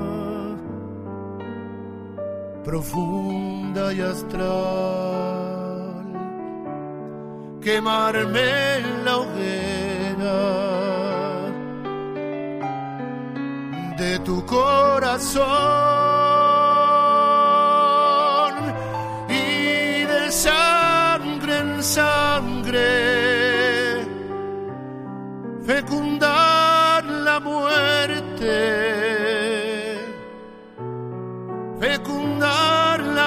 profunda y astral, quemarme en la hoguera de tu corazón y de sangre en sangre fecundar la muerte, fecundar la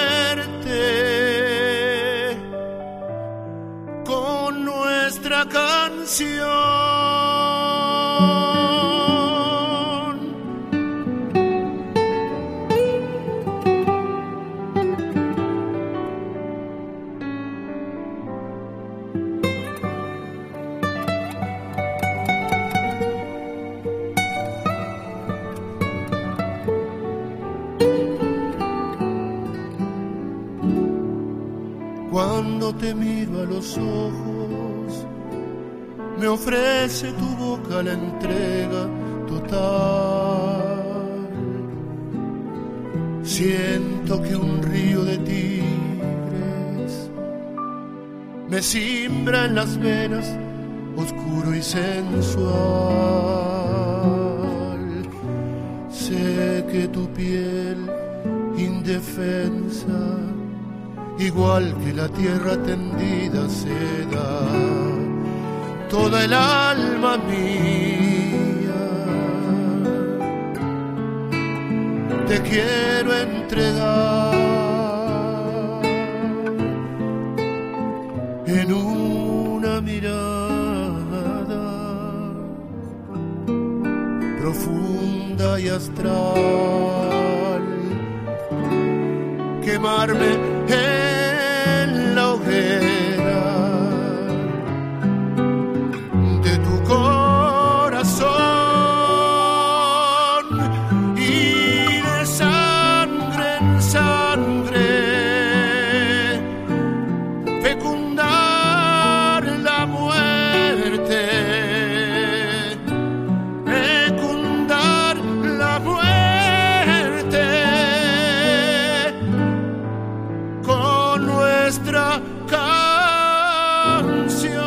muerte con nuestra canción. Cuando te miro a los ojos, me ofrece tu boca la entrega total. Siento que un río de tigres me simbra en las venas, oscuro y sensual. Sé que tu piel indefensa, igual que la tierra tendida, se da toda el alma mía. Te quiero entregar en una mirada profunda y astral, quemarme en la hoguera de tu corazón y de sangre en sangre fecundar la muerte, fecundar la muerte con nuestra canción.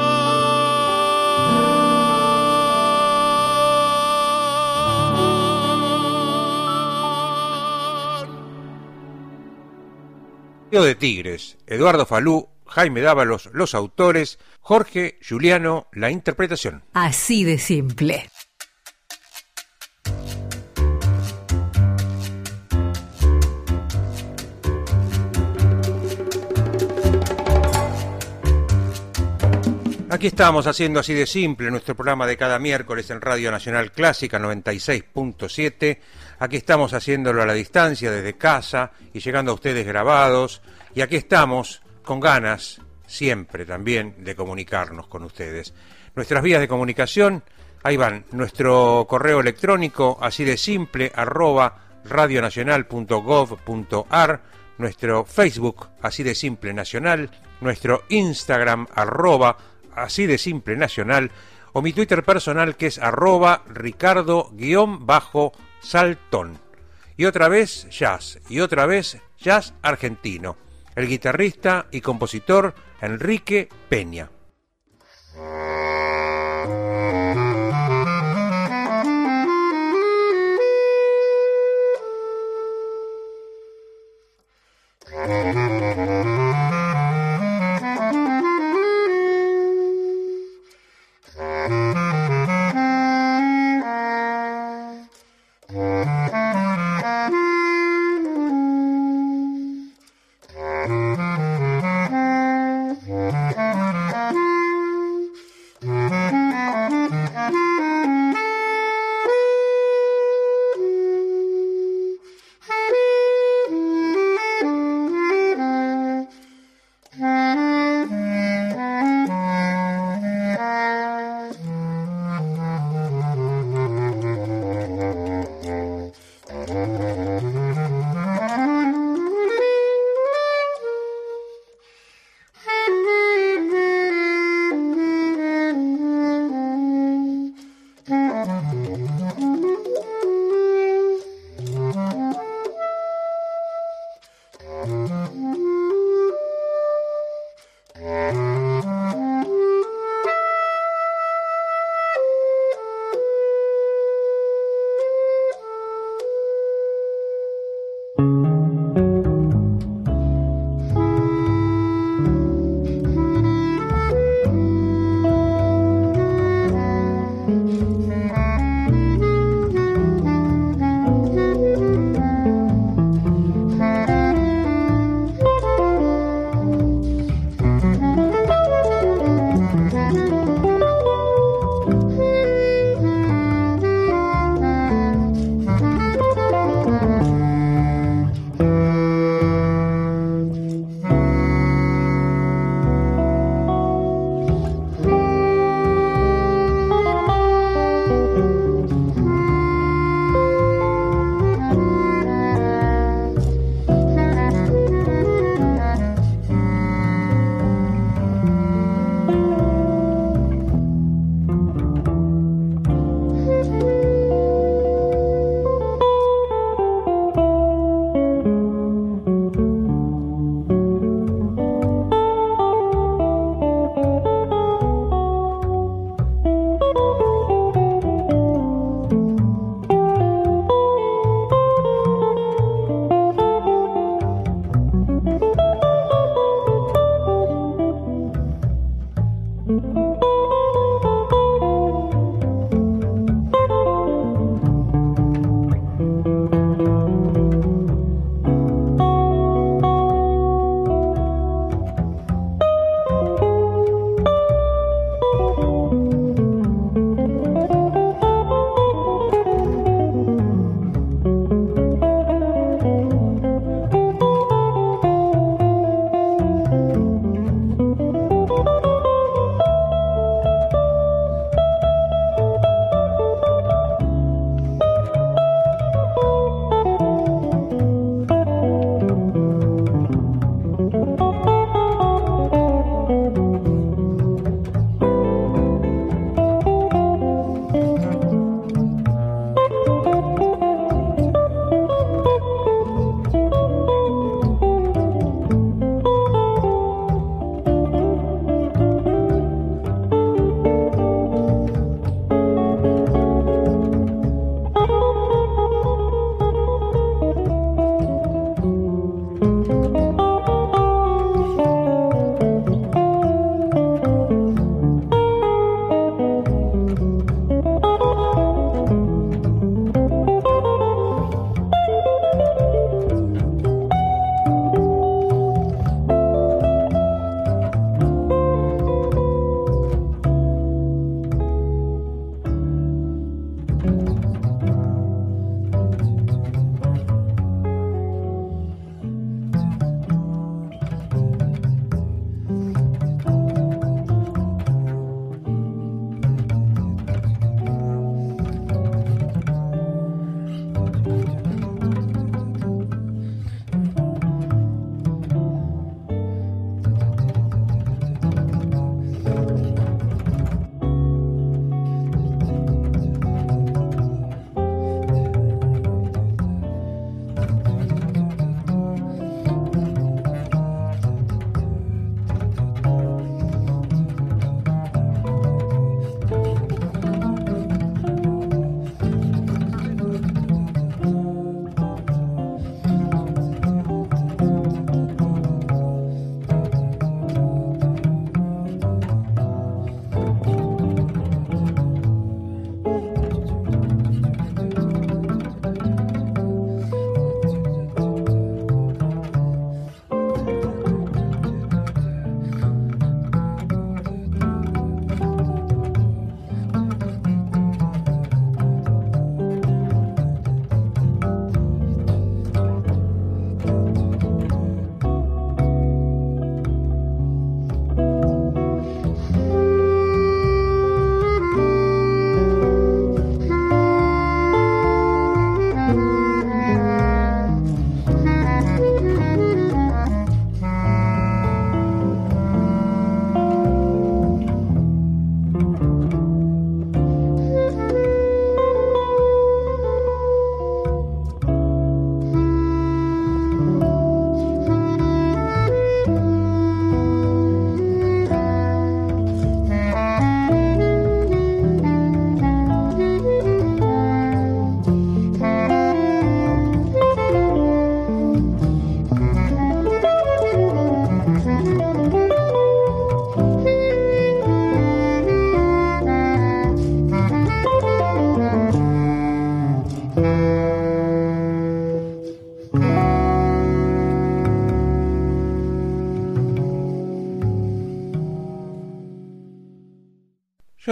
Río de Tigres, Eduardo Falú Jaime Dávalos, los autores, Jorge Giuliano, la interpretación. Así de simple. Aquí estamos haciendo Así de Simple, nuestro programa de cada miércoles en Radio Nacional Clásica noventa y seis punto siete. Aquí estamos haciéndolo a la distancia desde casa y llegando a ustedes grabados. Y aquí estamos con ganas, siempre también, de comunicarnos con ustedes. Nuestras vías de comunicación, ahí van, nuestro correo electrónico, así de simple, arroba radionacional punto gov punto ar, nuestro Facebook, así de simple nacional, nuestro Instagram, arroba así de simple nacional, o mi Twitter personal que es arroba ricardo-saltón. Y otra vez jazz, y otra vez jazz argentino. El guitarrista y compositor Enrique Peña.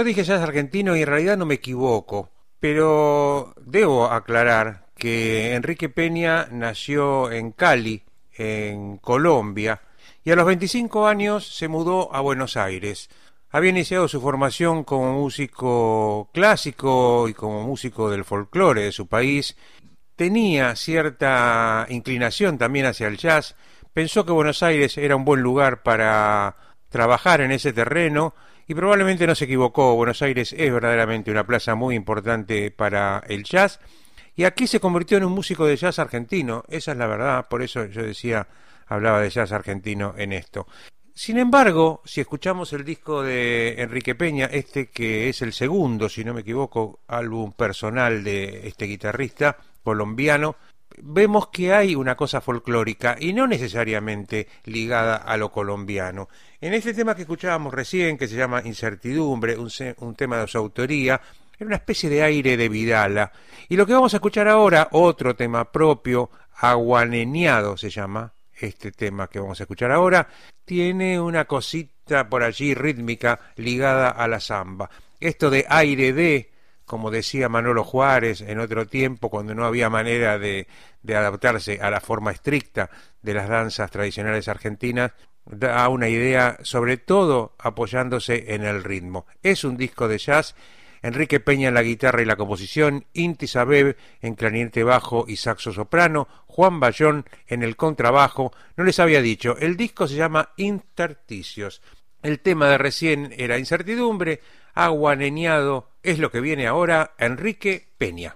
Yo dije jazz argentino y en realidad no me equivoco, pero debo aclarar que Enrique Peña nació en Cali, en Colombia, y a los veinticinco años se mudó a Buenos Aires. Había iniciado su formación como músico clásico y como músico del folclore de su país. Tenía cierta inclinación también hacia el jazz. Pensó que Buenos Aires era un buen lugar para trabajar en ese terreno y probablemente no se equivocó. Buenos Aires es verdaderamente una plaza muy importante para el jazz y aquí se convirtió en un músico de jazz argentino. Esa es la verdad, por eso yo decía, hablaba de jazz argentino en esto. Sin embargo, si escuchamos el disco de Enrique Peña, este que es el segundo, si no me equivoco, álbum personal de este guitarrista colombiano, vemos que hay una cosa folclórica y no necesariamente ligada a lo colombiano. En este tema que escuchábamos recién, que se llama Incertidumbre, un, un tema de su autoría, era una especie de aire de Vidala. Y lo que vamos a escuchar ahora, otro tema propio, Aguaneñado se llama, este tema que vamos a escuchar ahora, tiene una cosita por allí rítmica ligada a la samba. Esto de aire de, como decía Manolo Juárez en otro tiempo, cuando no había manera de, de adaptarse a la forma estricta de las danzas tradicionales argentinas, da una idea, sobre todo apoyándose en el ritmo. Es un disco de jazz. Enrique Peña en la guitarra y la composición, Inti Sabeb en clarinete bajo y saxo soprano, Juan Bayón en el contrabajo. No les había dicho, el disco se llama Intersticios. El tema de recién era Incertidumbre, Aguaneñado es lo que viene ahora, Enrique Peña.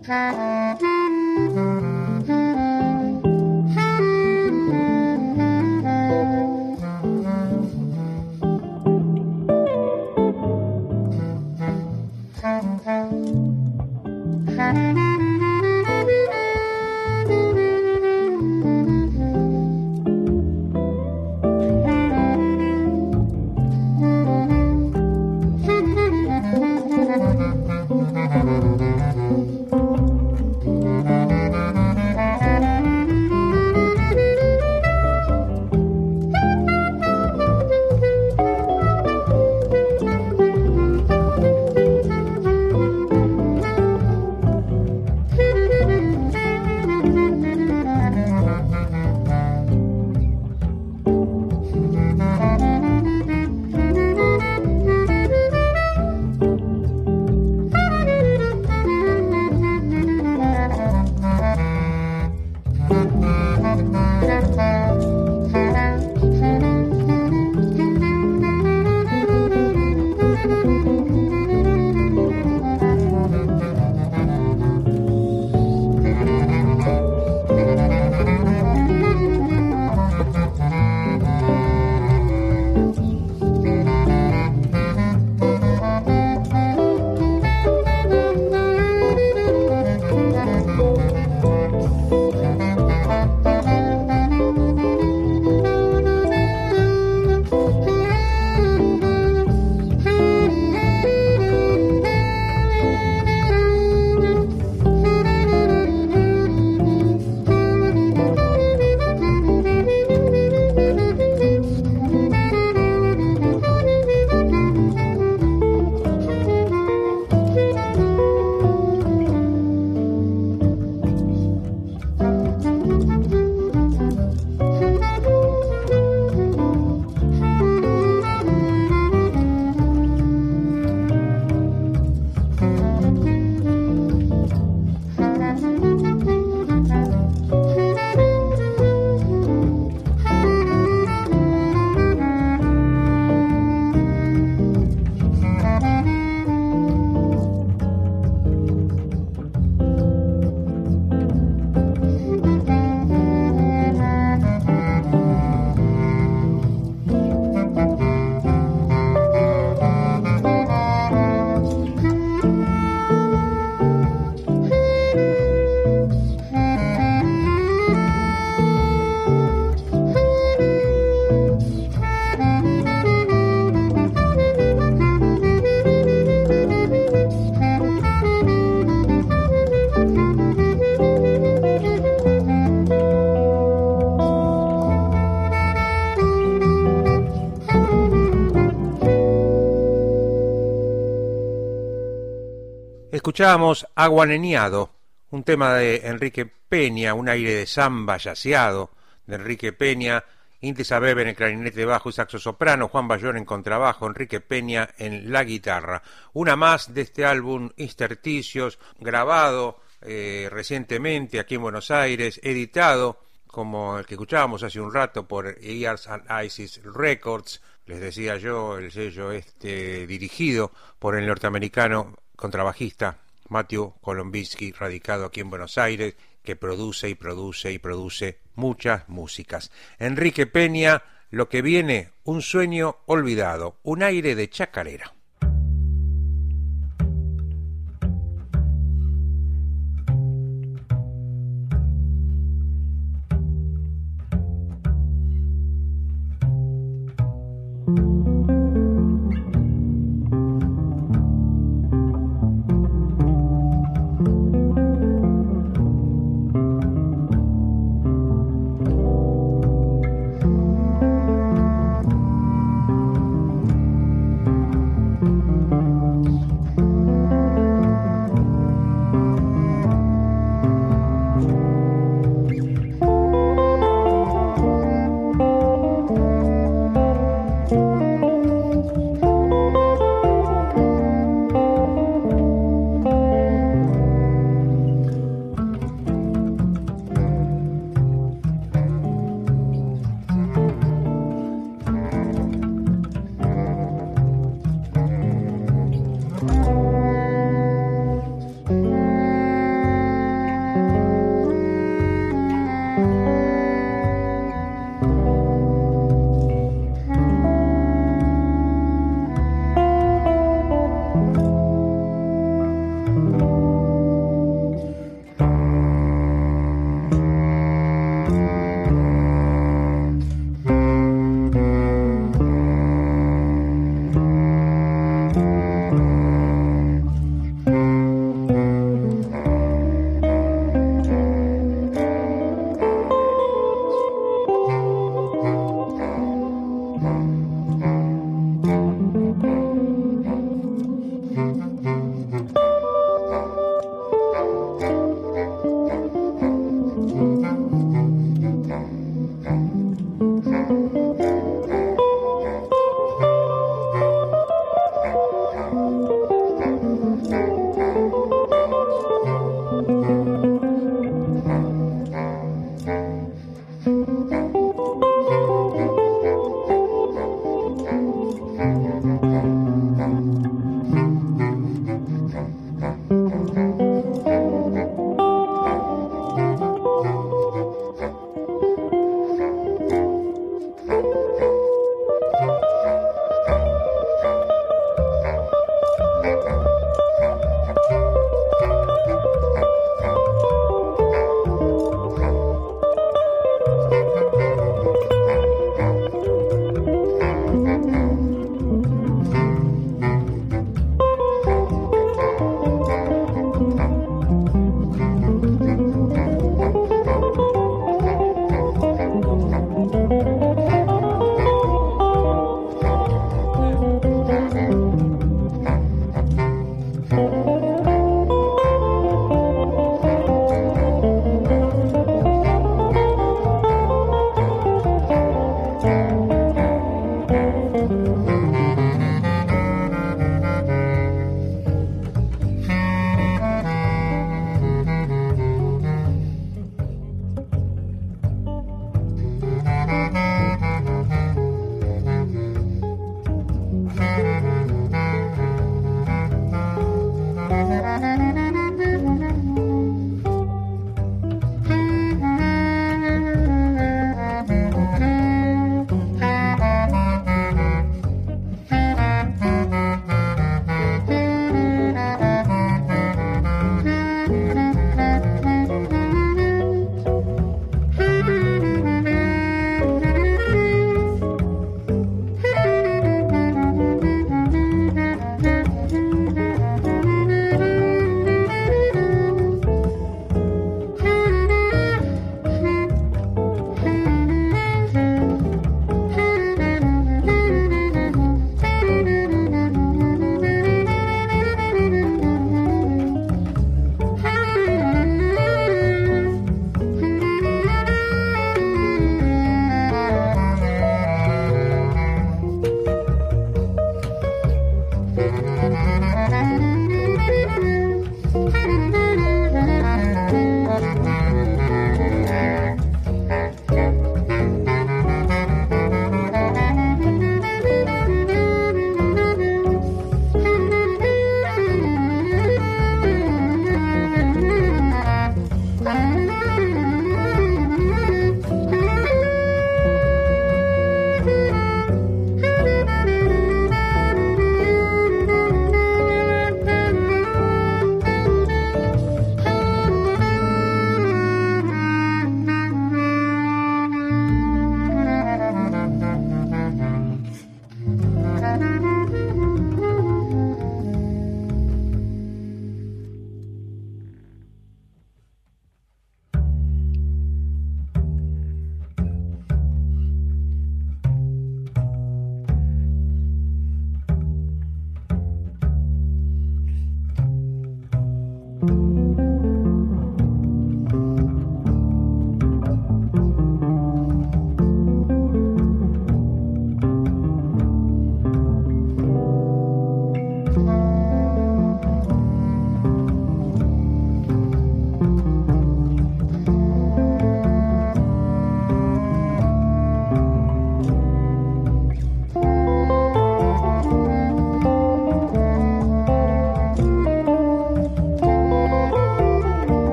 Escuchábamos Aguaneñado, un tema de Enrique Peña, un aire de samba yaceado de Enrique Peña, Inti Sabebe en el clarinete bajo y saxo soprano, Juan Bayón en contrabajo, Enrique Peña en la guitarra. Una más de este álbum Intersticios, grabado eh, recientemente aquí en Buenos Aires, editado como el que escuchábamos hace un rato por Ears and Isis Records, les decía yo, el sello este dirigido por el norteamericano contrabajista Matthew Kolombitsky, radicado aquí en Buenos Aires, que produce y produce y produce muchas músicas. Enrique Peña, lo que viene, un sueño olvidado, un aire de chacarera.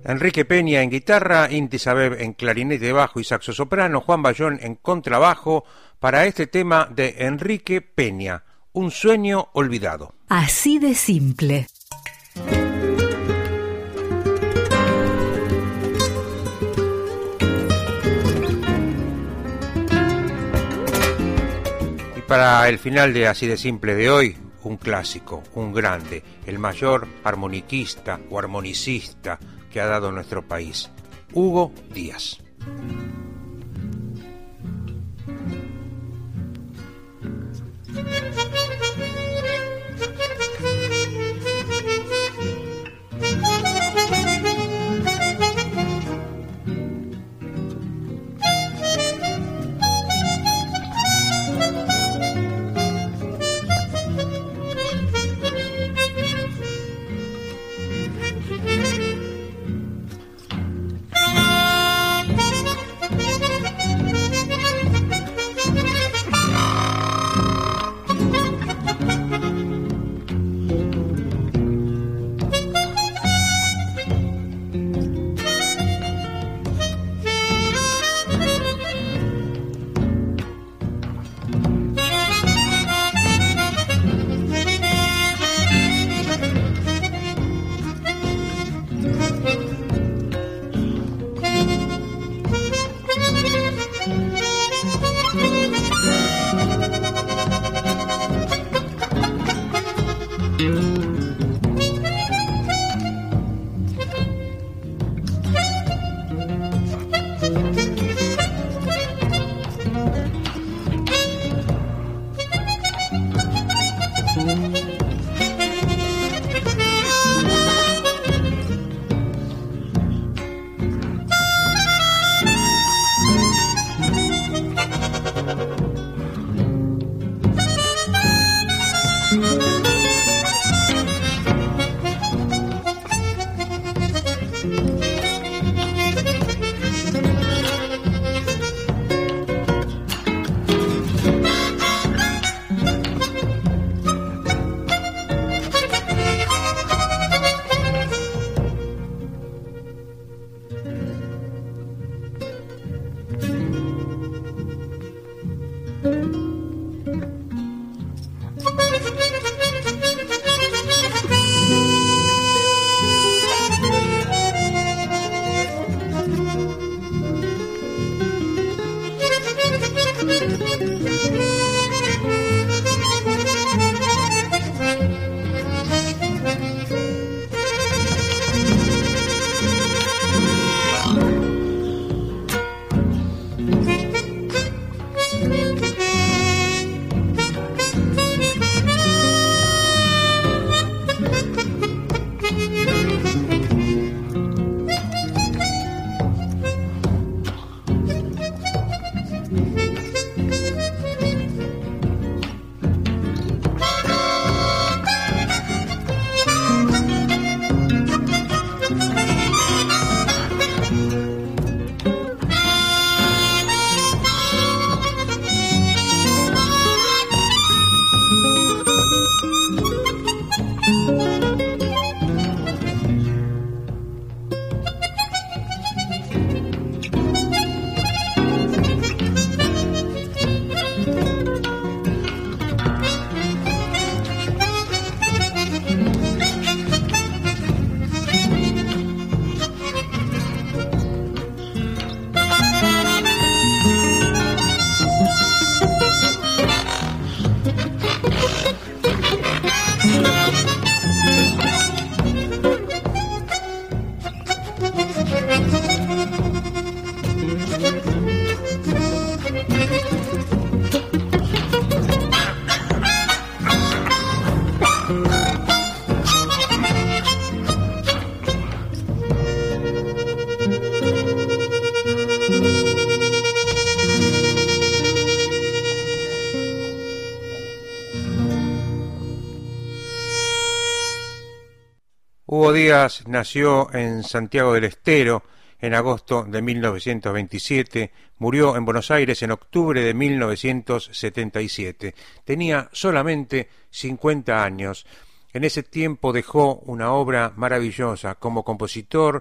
Enrique Peña en guitarra, Inti Sabeb en clarinete bajo y saxo soprano, Juan Bayón en contrabajo, para este tema de Enrique Peña, Un sueño olvidado. Así de simple. Y para el final de Así de simple de hoy, un clásico, un grande, el mayor armoniquista o armonicista que ha dado nuestro país, Hugo Díaz. Hugo Díaz nació en Santiago del Estero en agosto de mil novecientos veintisiete, murió en Buenos Aires en octubre de mil novecientos setenta y siete. Tenía solamente cincuenta años. En ese tiempo dejó una obra maravillosa como compositor,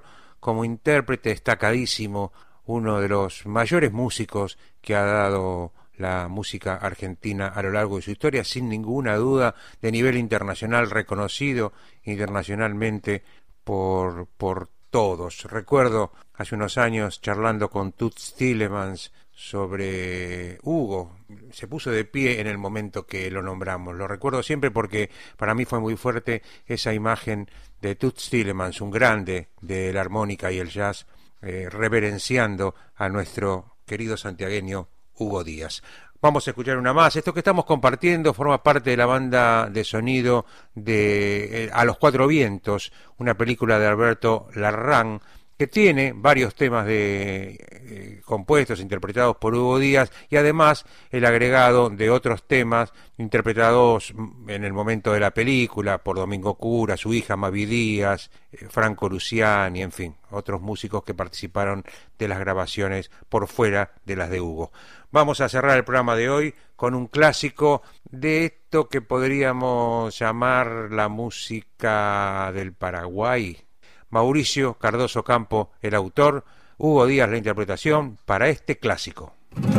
como intérprete destacadísimo, uno de los mayores músicos que ha dado la música argentina a lo largo de su historia, sin ninguna duda, de nivel internacional, reconocido internacionalmente por, por todos. Recuerdo hace unos años charlando con Toots Thielemans sobre Hugo, se puso de pie en el momento que lo nombramos. Lo recuerdo siempre porque para mí fue muy fuerte esa imagen de Toots Thielemans, un grande de la armónica y el jazz, eh, reverenciando a nuestro querido santiagueño Hugo Díaz. Vamos a escuchar una más. Esto que estamos compartiendo forma parte de la banda de sonido de eh, A los Cuatro Vientos, una película de Alberto Larrán, que tiene varios temas de eh, compuestos, interpretados por Hugo Díaz, y además el agregado de otros temas interpretados en el momento de la película por Domingo Cura, su hija Mavi Díaz, eh, Franco Luciani, en fin, otros músicos que participaron de las grabaciones por fuera de las de Hugo. Vamos a cerrar el programa de hoy con un clásico de esto que podríamos llamar la música del Paraguay. Mauricio Cardoso Campo, el autor, Hugo Díaz, la interpretación para este clásico.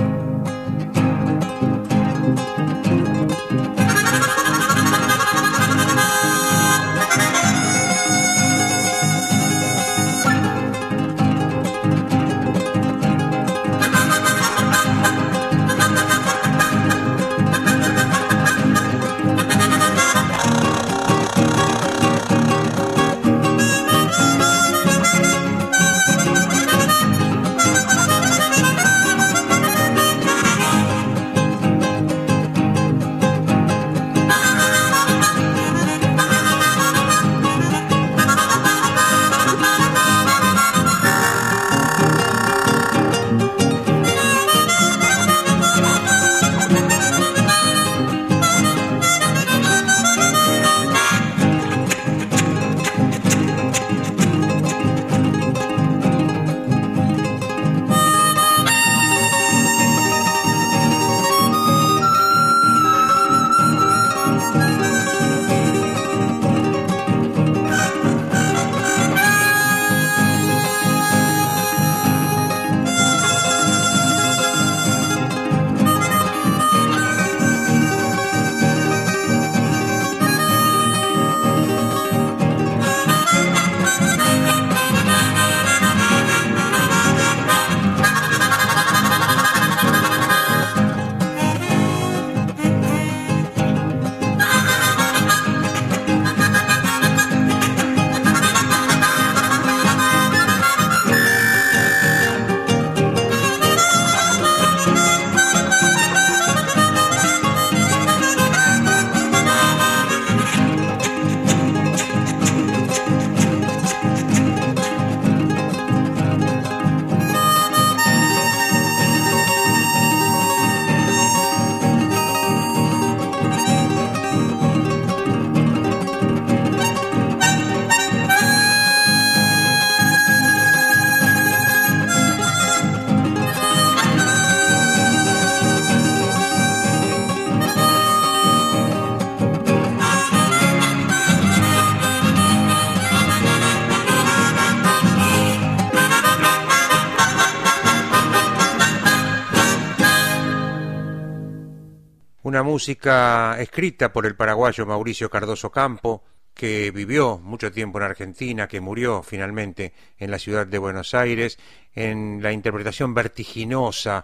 Una música escrita por el paraguayo Mauricio Cardoso Campo, que vivió mucho tiempo en Argentina, que murió finalmente en la ciudad de Buenos Aires, en la interpretación vertiginosa,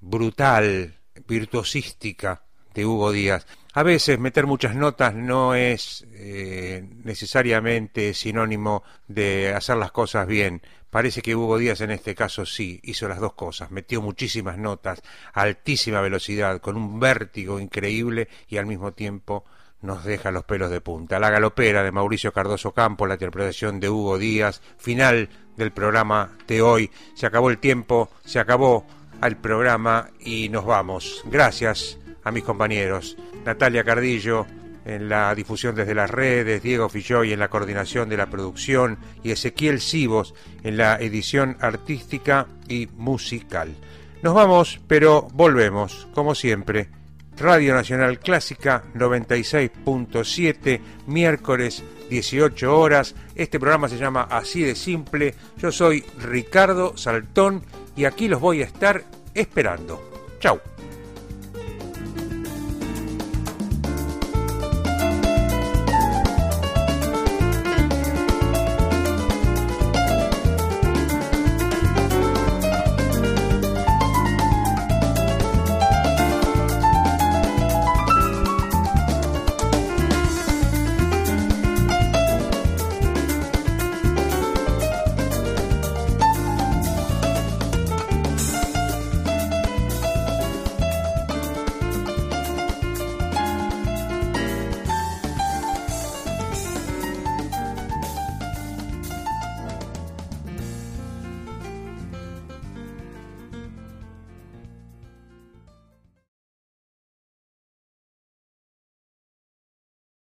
brutal, virtuosística de Hugo Díaz. A veces meter muchas notas no es eh, necesariamente sinónimo de hacer las cosas bien. Parece que Hugo Díaz en este caso sí hizo las dos cosas, metió muchísimas notas a altísima velocidad, con un vértigo increíble, y al mismo tiempo nos deja los pelos de punta. La galopera de Mauricio Cardoso Campo, la interpretación de Hugo Díaz, final del programa de hoy. Se acabó el tiempo, se acabó el programa y nos vamos. Gracias a mis compañeros, Natalia Cardillo en la difusión desde las redes, Diego Filloy en la coordinación de la producción y Ezequiel Sivos en la edición artística y musical. Nos vamos, pero volvemos, como siempre, Radio Nacional Clásica noventa y seis punto siete, miércoles dieciocho horas. Este programa se llama Así de Simple. Yo soy Ricardo Saltón y aquí los voy a estar esperando. Chau.